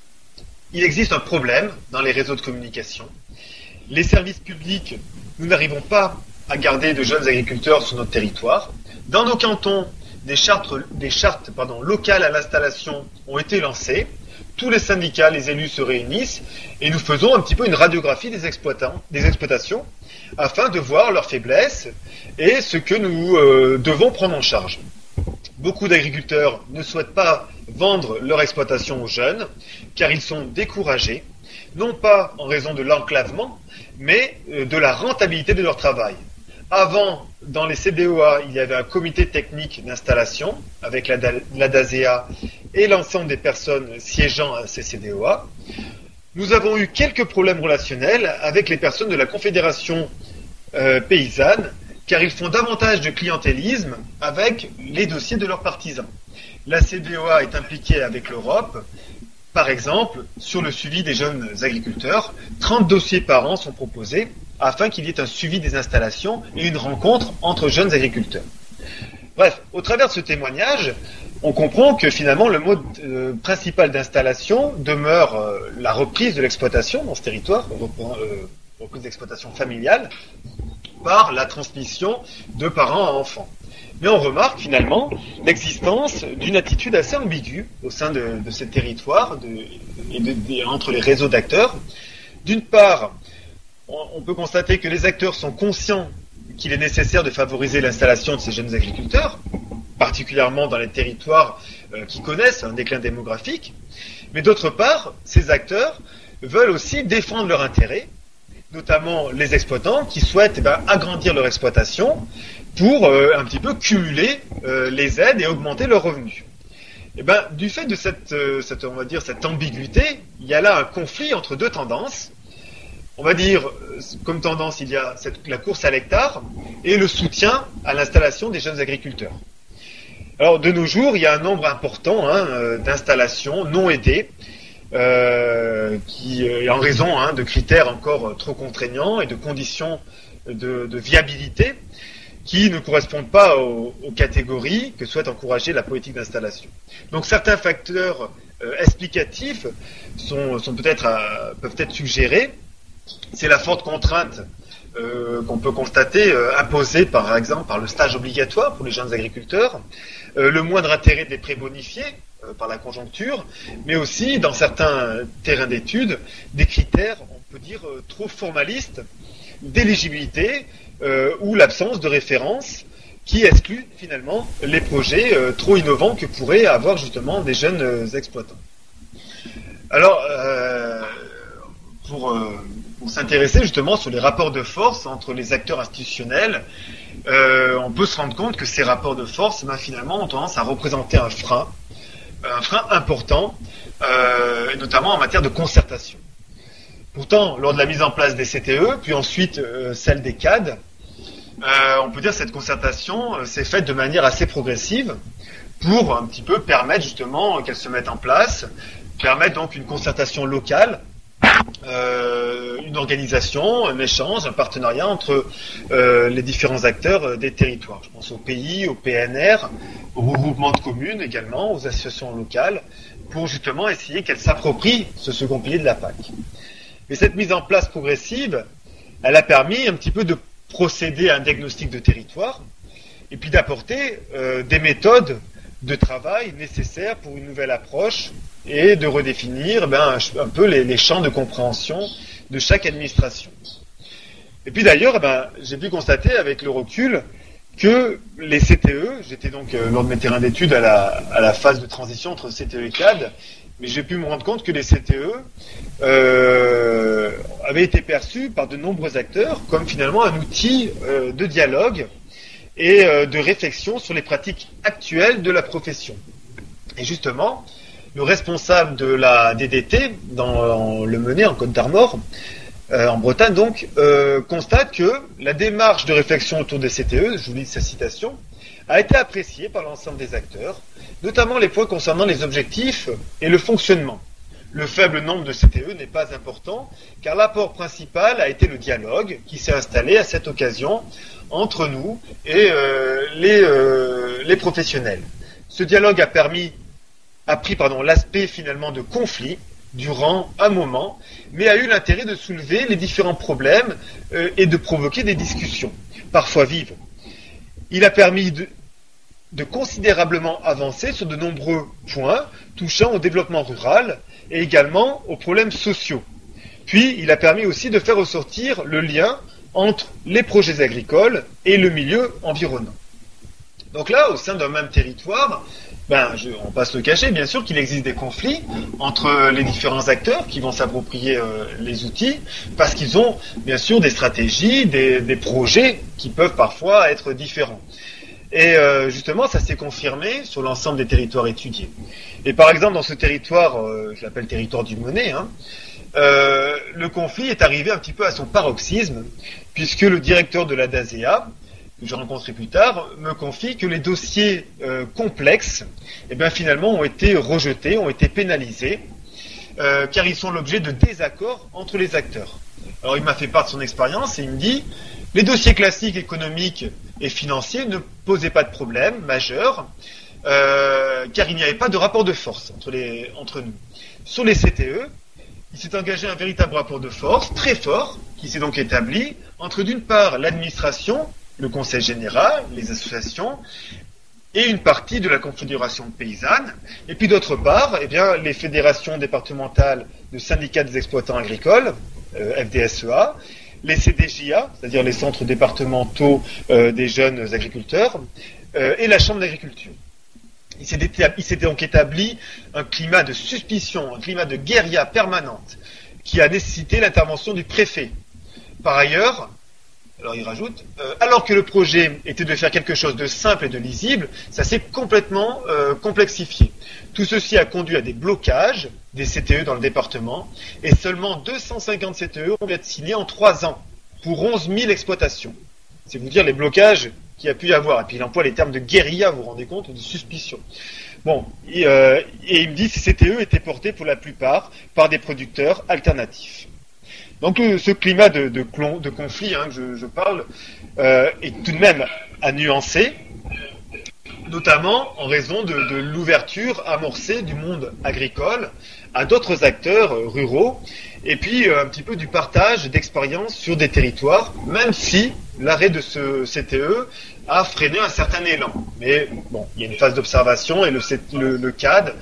il existe un problème dans les réseaux de communication. Les services publics, nous n'arrivons pas à garder de jeunes agriculteurs sur notre territoire. Dans nos cantons, des chartes locales à l'installation ont été lancées. Tous les syndicats, les élus se réunissent et nous faisons un petit peu une radiographie des exploitations afin de voir leurs faiblesses et ce que nous devons prendre en charge. Beaucoup d'agriculteurs ne souhaitent pas vendre leur exploitation aux jeunes car ils sont découragés, non pas en raison de l'enclavement, mais de la rentabilité de leur travail. Avant, dans les CDOA, il y avait un comité technique d'installation avec la DASEA et l'ensemble des personnes siégeant à ces CDOA. Nous avons eu quelques problèmes relationnels avec les personnes de la Confédération paysanne, car ils font davantage de clientélisme avec les dossiers de leurs partisans. La CDOA est impliquée avec l'Europe. Par exemple, sur le suivi des jeunes agriculteurs, 30 dossiers par an sont proposés afin qu'il y ait un suivi des installations et une rencontre entre jeunes agriculteurs. Bref, au travers de ce témoignage, on comprend que finalement le mode principal d'installation demeure la reprise de l'exploitation dans ce territoire, reprise d'exploitation familiale, par la transmission de parents à enfants. Mais on remarque finalement l'existence d'une attitude assez ambiguë au sein de ces territoires entre les réseaux d'acteurs. D'une part, on peut constater que les acteurs sont conscients qu'il est nécessaire de favoriser l'installation de ces jeunes agriculteurs, particulièrement dans les territoires qui connaissent un déclin démographique. Mais d'autre part, ces acteurs veulent aussi défendre leurs intérêts, notamment les exploitants qui souhaitent agrandir leur exploitation pour un petit peu cumuler les aides et augmenter leurs revenus. Du fait de cette ambiguïté, il y a là un conflit entre deux tendances. On va dire, comme tendance, il y a la course à l'hectare et le soutien à l'installation des jeunes agriculteurs. Alors, de nos jours, il y a un nombre important d'installations non aidées qui, en raison de critères encore trop contraignants et de conditions de viabilité qui ne correspondent pas aux catégories que souhaite encourager la politique d'installation. Donc certains facteurs explicatifs peuvent être suggérés. C'est la forte contrainte qu'on peut constater imposée par exemple par le stage obligatoire pour les jeunes agriculteurs, le moindre intérêt des prêts bonifiés par la conjoncture, mais aussi dans certains terrains d'études des critères, on peut dire, trop formalistes d'éligibilité ou l'absence de référence qui exclut finalement les projets trop innovants que pourraient avoir justement des jeunes exploitants. Alors, pour s'intéresser justement sur les rapports de force entre les acteurs institutionnels, on peut se rendre compte que ces rapports de force, finalement, ont tendance à représenter un frein important, notamment en matière de concertation. Pourtant, lors de la mise en place des CTE, puis ensuite celle des CAD, on peut dire que cette concertation s'est faite de manière assez progressive pour un petit peu permettre justement qu'elle se mette en place, permettre donc une concertation locale, une organisation, un échange, un partenariat entre les différents acteurs des territoires. Je pense au pays, au PNR, au regroupement de communes également, aux associations locales, pour justement essayer qu'elles s'approprient ce second pilier de la PAC. Mais cette mise en place progressive, elle a permis un petit peu de procéder à un diagnostic de territoire et puis d'apporter des méthodes de travail nécessaires pour une nouvelle approche et de redéfinir un peu les champs de compréhension de chaque administration. Et puis d'ailleurs, j'ai pu constater avec le recul que les CTE, j'étais donc lors de mes terrains d'études à la phase de transition entre CTE et CAD, mais j'ai pu me rendre compte que les CTE avaient été perçus par de nombreux acteurs comme finalement un outil de dialogue et de réflexion sur les pratiques actuelles de la profession. Et justement, le responsable de la DDT dans le Mené, en Côte d'Armor, en Bretagne donc, constate que la démarche de réflexion autour des CTE, je vous lis sa citation, a été appréciée par l'ensemble des acteurs, notamment les points concernant les objectifs et le fonctionnement. Le faible nombre de CTE n'est pas important, car l'apport principal a été le dialogue qui s'est installé à cette occasion entre nous et les professionnels. Ce dialogue a pris l'aspect finalement de conflit durant un moment, mais a eu l'intérêt de soulever les différents problèmes et de provoquer des discussions, parfois vives. Il a permis de considérablement avancer sur de nombreux points touchant au développement rural et également aux problèmes sociaux. Puis, il a permis aussi de faire ressortir le lien entre les projets agricoles et le milieu environnant. Donc là, au sein d'un même territoire, on va pas se le cacher, bien sûr qu'il existe des conflits entre les différents acteurs qui vont s'approprier les outils, parce qu'ils ont bien sûr des stratégies, des projets qui peuvent parfois être différents. Et justement, ça s'est confirmé sur l'ensemble des territoires étudiés. Et par exemple, dans ce territoire, je l'appelle territoire du Mené, le conflit est arrivé un petit peu à son paroxysme, puisque le directeur de la DASEA, que je rencontrerai plus tard, me confie que les dossiers complexes, finalement, ont été rejetés, ont été pénalisés, car ils sont l'objet de désaccords entre les acteurs. Alors, il m'a fait part de son expérience et il me dit, les dossiers classiques économiques et financiers ne posaient pas de problème majeur, car il n'y avait pas de rapport de force entre nous. Sur les CTE, il s'est engagé un véritable rapport de force très fort, qui s'est donc établi entre d'une part l'administration, le conseil général, les associations, et une partie de la confédération paysanne, et puis d'autre part, les fédérations départementales de syndicats des exploitants agricoles, FDSEA, les CDJA, c'est-à-dire les centres départementaux des jeunes agriculteurs, et la chambre d'agriculture. Il s'est donc établi un climat de suspicion, un climat de guérilla permanente, qui a nécessité l'intervention du préfet. Par ailleurs, alors il rajoute, alors que le projet était de faire quelque chose de simple et de lisible, ça s'est complètement complexifié. Tout ceci a conduit à des blocages des CTE dans le département, et seulement 250 CTE ont été signés en 3 ans, pour 11 000 exploitations. C'est vous dire les blocages qu'il y a pu y avoir. Et puis il emploie les termes de guérilla, vous vous rendez compte, de suspicion. Bon, et il me dit que ces CTE étaient portés pour la plupart par des producteurs alternatifs. Donc ce climat de conflit que je parle est tout de même à nuancer, notamment en raison de l'ouverture amorcée du monde agricole à d'autres acteurs ruraux, et puis un petit peu du partage d'expériences sur des territoires, même si l'arrêt de ce CTE a freiné un certain élan. Mais bon, il y a une phase d'observation et le CAD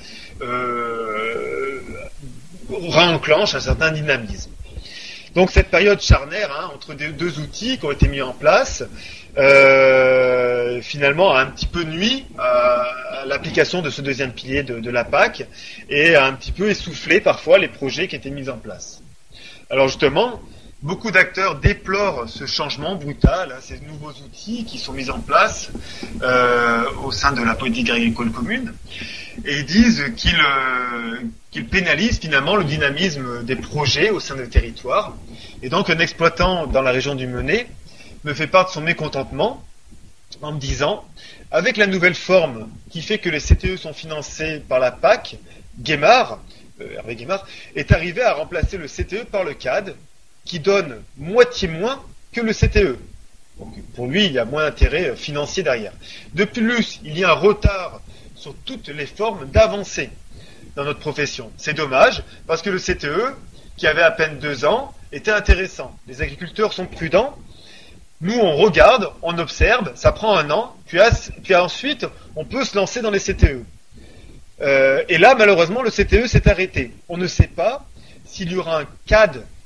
réenclenche un certain dynamisme. Donc cette période charnière entre deux outils qui ont été mis en place, finalement a un petit peu nui à l'application de ce deuxième pilier de la PAC et a un petit peu essoufflé parfois les projets qui étaient mis en place. Alors justement, beaucoup d'acteurs déplorent ce changement brutal, ces nouveaux outils qui sont mis en place au sein de la politique agricole commune, et ils disent qu'ils pénalisent finalement le dynamisme des projets au sein des territoires. Et donc un exploitant dans la région du Mené me fait part de son mécontentement en me disant, avec la nouvelle forme qui fait que les CTE sont financés par la PAC, Hervé Guémard, est arrivé à remplacer le CTE par le CAD, qui donne moitié moins que le CTE. Donc, pour lui, il y a moins d'intérêt financier derrière. De plus, il y a un retard sur toutes les formes d'avancée dans notre profession. C'est dommage, parce que le CTE, qui avait à peine 2 ans, était intéressant. Les agriculteurs sont prudents. Nous, on regarde, on observe, ça prend 1 an, puis ensuite, on peut se lancer dans les CTE. Et là, malheureusement, le CTE s'est arrêté. On ne sait pas s'il y aura un CAD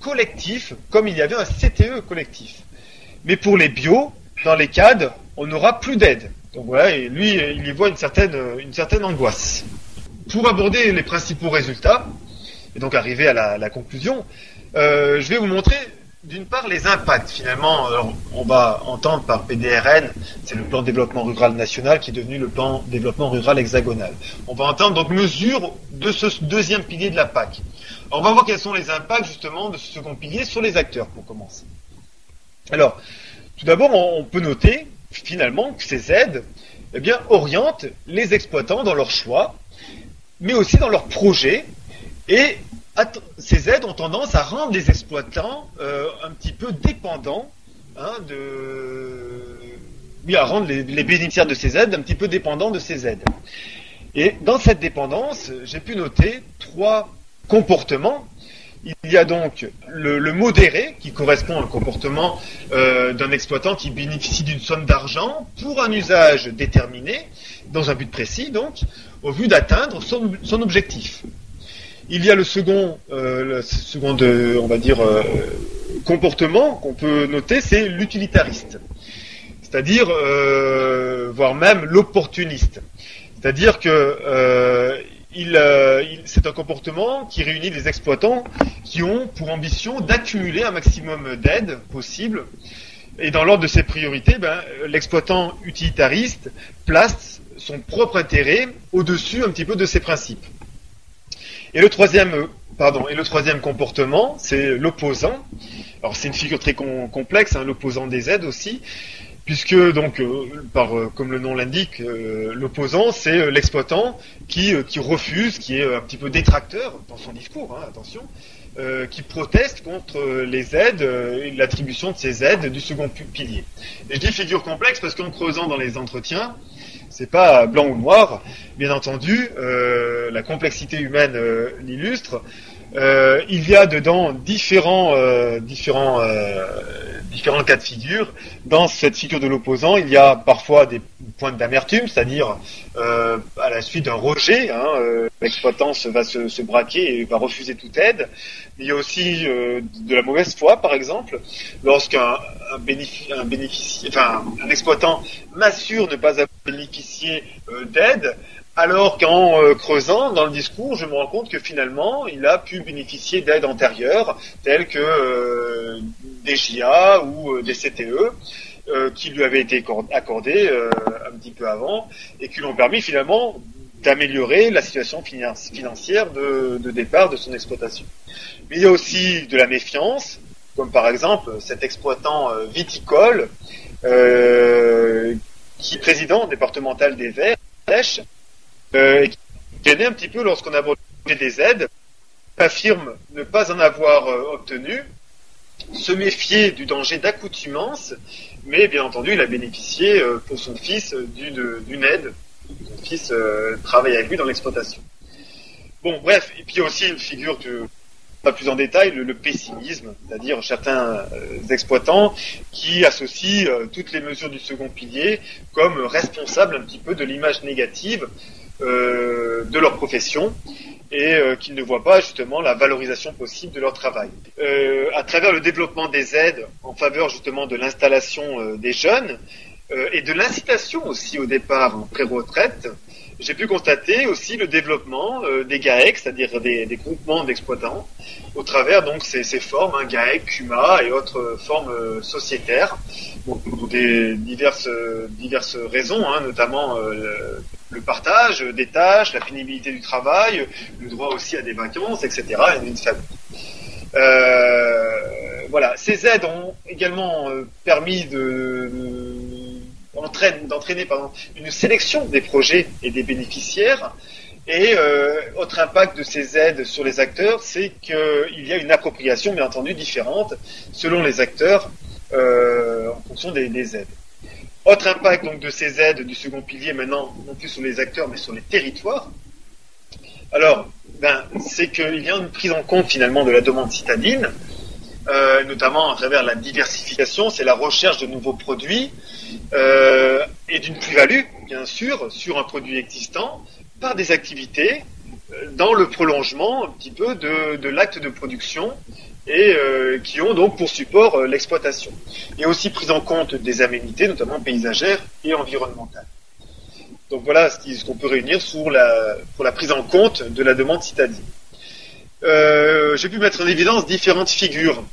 collectif, comme il y avait un CTE collectif. Mais pour les bio, dans les cadres, on n'aura plus d'aide. Donc voilà, et lui, il y voit une certaine angoisse. Pour aborder les principaux résultats, et donc arriver à la conclusion, je vais vous montrer d'une part les impacts. Finalement, on va entendre par PDRN, c'est le plan de développement rural national qui est devenu le plan de développement rural hexagonal. On va entendre donc mesures de ce deuxième pilier de la PAC. Alors, on va voir quels sont les impacts justement de ce second pilier sur les acteurs pour commencer. Alors, tout d'abord, on peut noter finalement que ces aides orientent les exploitants dans leurs choix, mais aussi dans leurs projets, et ces aides ont tendance à rendre les exploitants un petit peu dépendants, à rendre les bénéficiaires de ces aides un petit peu dépendants de ces aides. Et dans cette dépendance, j'ai pu noter 3 comportements. Il y a donc le modéré, qui correspond au comportement d'un exploitant qui bénéficie d'une somme d'argent pour un usage déterminé, dans un but précis donc, au but d'atteindre son objectif. Il y a le second on va dire, comportement qu'on peut noter, c'est l'utilitariste, c'est-à-dire, voire même l'opportuniste. C'est-à-dire que c'est un comportement qui réunit des exploitants qui ont pour ambition d'accumuler un maximum d'aides possible. Et dans l'ordre de ses priorités, l'exploitant utilitariste place son propre intérêt au-dessus un petit peu de ses principes. Et le troisième comportement, c'est l'opposant. Alors c'est une figure très complexe, l'opposant des aides aussi, puisque donc, comme le nom l'indique, l'opposant, c'est l'exploitant qui refuse, qui est un petit peu détracteur dans son discours, attention, qui proteste contre les aides et l'attribution de ces aides du second pilier. Et je dis figure complexe parce qu'en creusant dans les entretiens, c'est pas blanc ou noir, bien entendu, la complexité humaine l'illustre. Il y a dedans différents cas de figure. Dans cette figure de l'opposant, il y a parfois des pointes d'amertume, c'est-à-dire à la suite d'un rejet, l'exploitant va se braquer et va refuser toute aide. Il y a aussi de la mauvaise foi, par exemple, lorsqu'un exploitant m'assure ne pas bénéficier d'aide, alors qu'en creusant dans le discours, je me rends compte que finalement, il a pu bénéficier d'aides antérieures, telles que des JA ou des CTE, qui lui avaient été accordées un petit peu avant, et qui lui ont permis finalement d'améliorer la situation financière de départ de son exploitation. Mais il y a aussi de la méfiance, comme par exemple cet exploitant viticole, qui est président départemental des Verts, qui gênait un petit peu lorsqu'on abordait des aides, affirme ne pas en avoir obtenu, se méfier du danger d'accoutumance, mais bien entendu il a bénéficié pour son fils d'une aide. Son fils travaille avec lui dans l'exploitation. Bon, bref, et puis il y a aussi une figure pas plus en détail, le pessimisme, c'est-à-dire certains exploitants qui associent toutes les mesures du second pilier comme responsables un petit peu de l'image négative de leur profession et qui ne voient pas justement la valorisation possible de leur travail. À travers le développement des aides en faveur justement de l'installation des jeunes et de l'incitation aussi au départ en pré-retraite, j'ai pu constater aussi le développement des GAEC, c'est-à-dire des groupements d'exploitants, au travers donc ces formes, GAEC, CUMA et autres formes sociétaires, pour des diverses raisons, notamment le partage des tâches, la pénibilité du travail, le droit aussi à des vacances, etc. et une famille. Voilà, ces aides ont également permis d'entraîner une sélection des projets et des bénéficiaires. Et autre impact de ces aides sur les acteurs, c'est qu'il y a une appropriation, bien entendu, différente selon les acteurs en fonction des aides. Autre impact donc de ces aides du second pilier maintenant, non plus sur les acteurs mais sur les territoires. Alors, c'est qu'il y a une prise en compte finalement de la demande citadine, notamment à travers la diversification, c'est la recherche de nouveaux produits et d'une plus-value, bien sûr, sur un produit existant, par des activités dans le prolongement un petit peu de l'acte de production et qui ont donc pour support l'exploitation. Et aussi prise en compte des aménités, notamment paysagères et environnementales. Donc voilà ce qu'on peut réunir pour la prise en compte de la demande citadine. J'ai pu mettre en évidence différentes figures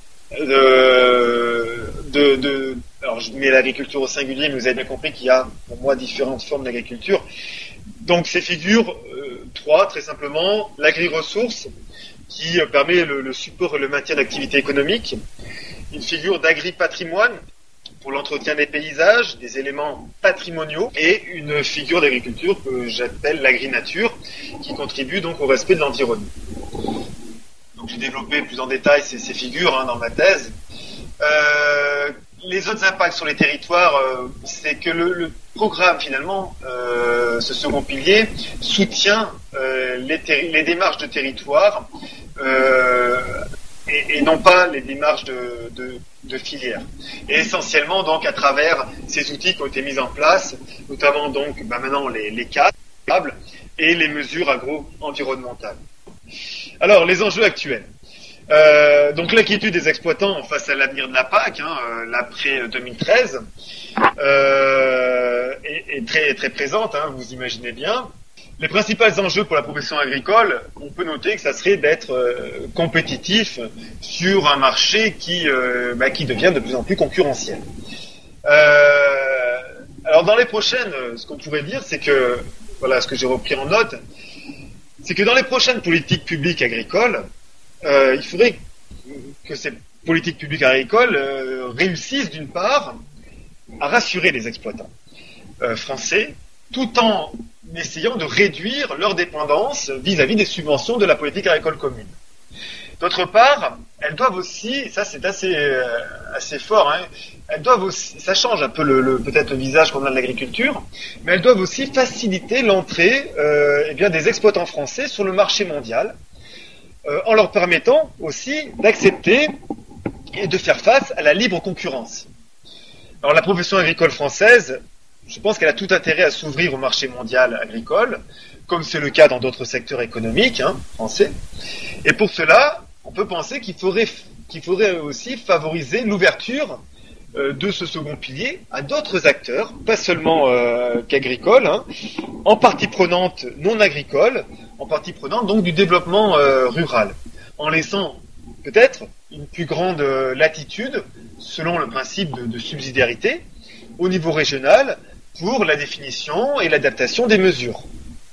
alors je mets l'agriculture au singulier, mais vous avez bien compris qu'il y a pour moi différentes formes d'agriculture. Donc ces figures, trois très simplement, l'agri-ressource qui permet le support et le maintien d'activités économiques, une figure d'agri-patrimoine pour l'entretien des paysages, des éléments patrimoniaux, et une figure d'agriculture que j'appelle l'agri-nature qui contribue donc au respect de l'environnement. Donc j'ai développé plus en détail ces figures dans ma thèse. Les autres impacts sur les territoires, c'est que le programme finalement, ce second pilier, soutient les démarches de territoire et non pas les démarches de filière. Et essentiellement donc à travers ces outils qui ont été mis en place, notamment donc maintenant les cadres et les mesures agro-environnementales. Alors les enjeux actuels. Donc l'inquiétude des exploitants face à l'avenir de la PAC, l'après 2013, est très très présente, vous imaginez bien. Les principaux enjeux pour la profession agricole, on peut noter que ça serait d'être compétitif sur un marché qui devient de plus en plus concurrentiel. Alors dans les prochaines, ce qu'on pourrait dire, c'est que, voilà ce que j'ai repris en note, c'est que dans les prochaines politiques publiques agricoles, il faudrait que ces politiques publiques agricoles réussissent d'une part à rassurer les exploitants français, tout en essayant de réduire leur dépendance vis-à-vis des subventions de la politique agricole commune. D'autre part, elles doivent aussi, ça c'est assez fort, elles doivent aussi, ça change un peu peut-être le visage qu'on a de l'agriculture, mais elles doivent aussi faciliter l'entrée des exploitants français sur le marché mondial, en leur permettant aussi d'accepter et de faire face à la libre concurrence. Alors la profession agricole française, je pense qu'elle a tout intérêt à s'ouvrir au marché mondial agricole, comme c'est le cas dans d'autres secteurs économiques français. Et pour cela, on peut penser qu'il faudrait aussi favoriser l'ouverture de ce second pilier à d'autres acteurs, pas seulement qu'agricoles, en partie prenante non agricole, en partie prenante donc du développement rural, en laissant peut-être une plus grande latitude, selon le principe de subsidiarité, au niveau régional, pour la définition et l'adaptation des mesures.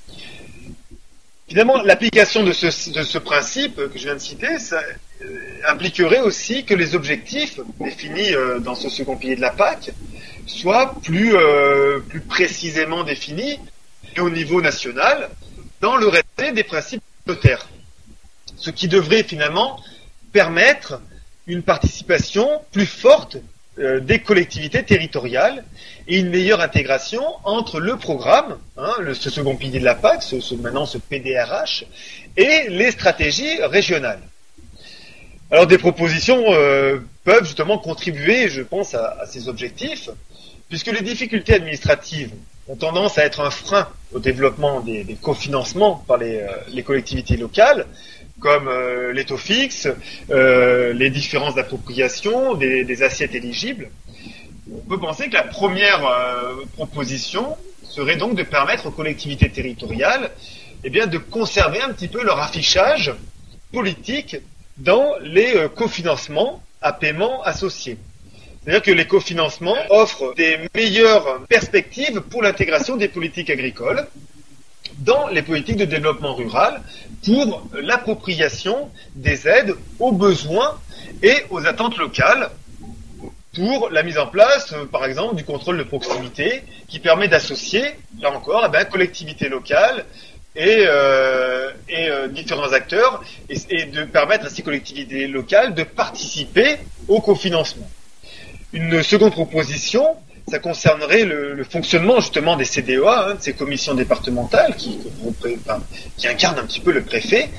Finalement, l'application de ce principe que je viens de citer, ça impliquerait aussi que les objectifs définis dans ce second pilier de la PAC soient plus précisément définis et au niveau national dans le respect des principes communautaires. Ce qui devrait finalement permettre une participation plus forte des collectivités territoriales et une meilleure intégration entre le programme, ce second pilier de la PAC, maintenant ce PDRH, et les stratégies régionales. Alors des propositions peuvent justement contribuer, je pense, à ces objectifs, puisque les difficultés administratives ont tendance à être un frein au développement des cofinancements par les collectivités locales, comme les taux fixes, les différences d'appropriation, des assiettes éligibles. On peut penser que la première proposition serait donc de permettre aux collectivités territoriales de conserver un petit peu leur affichage politique dans les cofinancements à paiement associés. C'est-à-dire que les cofinancements offrent des meilleures perspectives pour l'intégration des politiques agricoles dans les politiques de développement rural pour l'appropriation des aides aux besoins et aux attentes locales pour la mise en place, par exemple, du contrôle de proximité qui permet d'associer, là encore, collectivités locales et différents acteurs et de permettre à ces collectivités locales de participer au cofinancement. Une seconde proposition, ça concernerait le fonctionnement justement des CDEA, de ces commissions départementales qui incarnent un petit peu le préfet,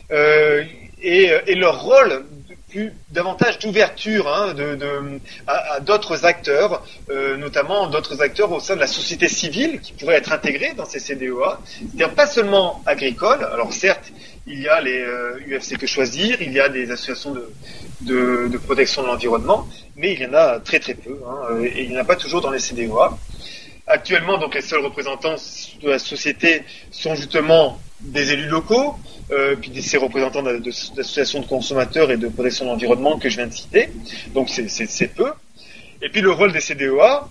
et leur rôle davantage d'ouverture à d'autres acteurs, notamment d'autres acteurs au sein de la société civile qui pourraient être intégrés dans ces CDEA, c'est-à-dire pas seulement agricoles, alors certes il y a les UFC Que Choisir, il y a des associations de protection de l'environnement, mais il y en a très très peu, et il n'y en a pas toujours dans les CDOA. Actuellement, donc, les seuls représentants de la société sont justement des élus locaux, puis ces représentants d'associations de consommateurs et de protection de l'environnement que je viens de citer. Donc c'est peu. Et puis le rôle des CDOA,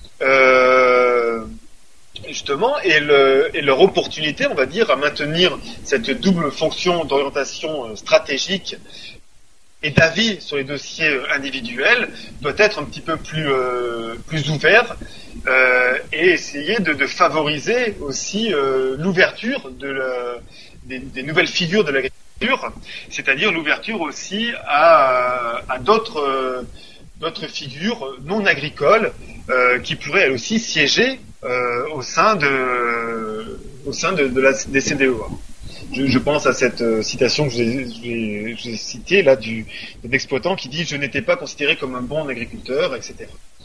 justement, et leur opportunité, on va dire, à maintenir cette double fonction d'orientation stratégique et d'avis sur les dossiers individuels, doit être un petit peu plus ouvert, et essayer de favoriser aussi l'ouverture des nouvelles figures de l'agriculture, c'est-à-dire l'ouverture aussi à d'autres figures non agricoles qui pourraient elles aussi siéger au sein des CDOA. Je pense à cette citation que je vous ai citée là d'un exploitant qui dit « Je n'étais pas considéré comme un bon agriculteur », etc.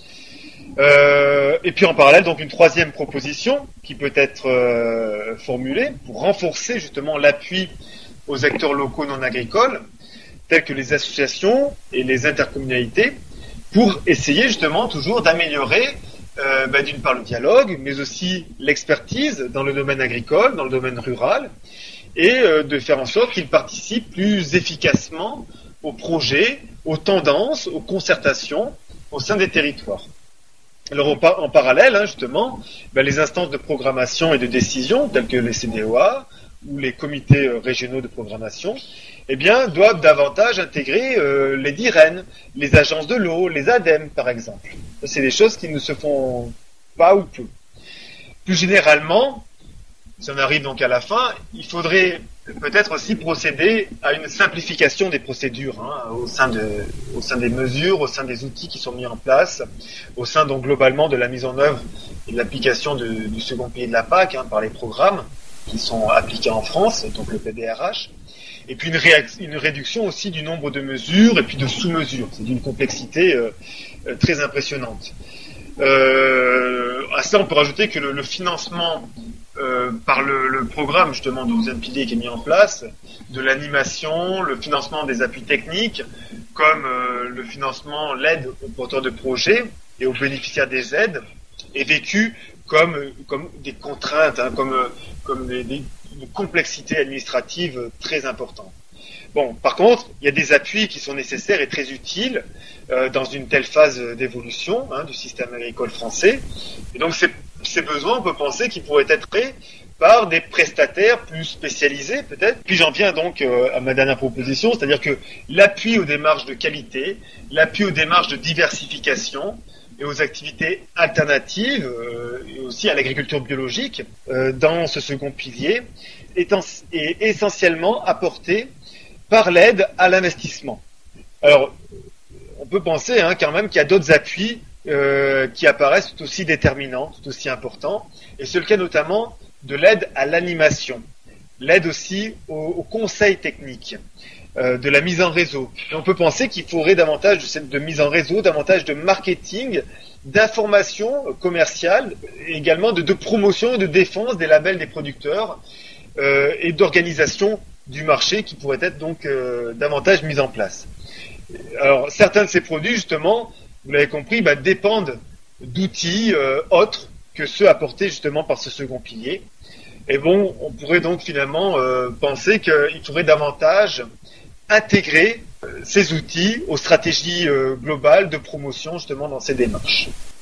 Et puis en parallèle, donc une troisième proposition qui peut être formulée pour renforcer justement l'appui aux acteurs locaux non agricoles, tels que les associations et les intercommunalités, pour essayer justement toujours d'améliorer d'une part le dialogue, mais aussi l'expertise dans le domaine agricole, dans le domaine rural, et de faire en sorte qu'ils participent plus efficacement aux projets, aux tendances, aux concertations au sein des territoires. Alors en parallèle, justement, les instances de programmation et de décision, telles que les CDOA ou les comités régionaux de programmation, doivent davantage intégrer les DIREN, les agences de l'eau, les ADEME par exemple. C'est des choses qui ne se font pas ou peu. Plus généralement, si on arrive donc à la fin, il faudrait peut-être aussi procéder à une simplification des procédures au sein des mesures, au sein des outils qui sont mis en place, au sein donc globalement de la mise en œuvre et de l'application du second pilier de la PAC par les programmes qui sont appliqués en France, donc le PDRH, et puis une réduction aussi du nombre de mesures et puis de sous-mesures. C'est d'une complexité très impressionnante. À cela, on peut rajouter que le financement par le programme justement du deuxième pilier qui est mis en place, de l'animation, le financement des appuis techniques, comme le financement, l'aide aux porteurs de projets et aux bénéficiaires des aides, est vécu comme des contraintes, comme des complexités administratives très importantes. Bon, par contre, il y a des appuis qui sont nécessaires et très utiles dans une telle phase d'évolution du système agricole français. Et donc, ces besoins, on peut penser qu'ils pourraient être faits par des prestataires plus spécialisés, peut-être. Puis j'en viens donc à ma dernière proposition, c'est-à-dire que l'appui aux démarches de qualité, l'appui aux démarches de diversification et aux activités alternatives, et aussi à l'agriculture biologique, dans ce second pilier, est essentiellement apporté par l'aide à l'investissement. Alors, on peut penser quand même qu'il y a d'autres appuis qui apparaissent tout aussi déterminants, tout aussi importants, et c'est le cas notamment de l'aide à l'animation, l'aide aussi au conseil technique, de la mise en réseau. Et on peut penser qu'il faudrait davantage de mise en réseau, davantage de marketing, d'information commerciale, et également de promotion et de défense des labels des producteurs et d'organisation du marché qui pourraient être donc davantage mis en place. Alors, certains de ces produits, justement, vous l'avez compris, dépendent d'outils autres que ceux apportés justement par ce second pilier. Et bon, on pourrait donc finalement penser qu'il faudrait davantage intégrer ces outils aux stratégies globales de promotion justement dans ces démarches.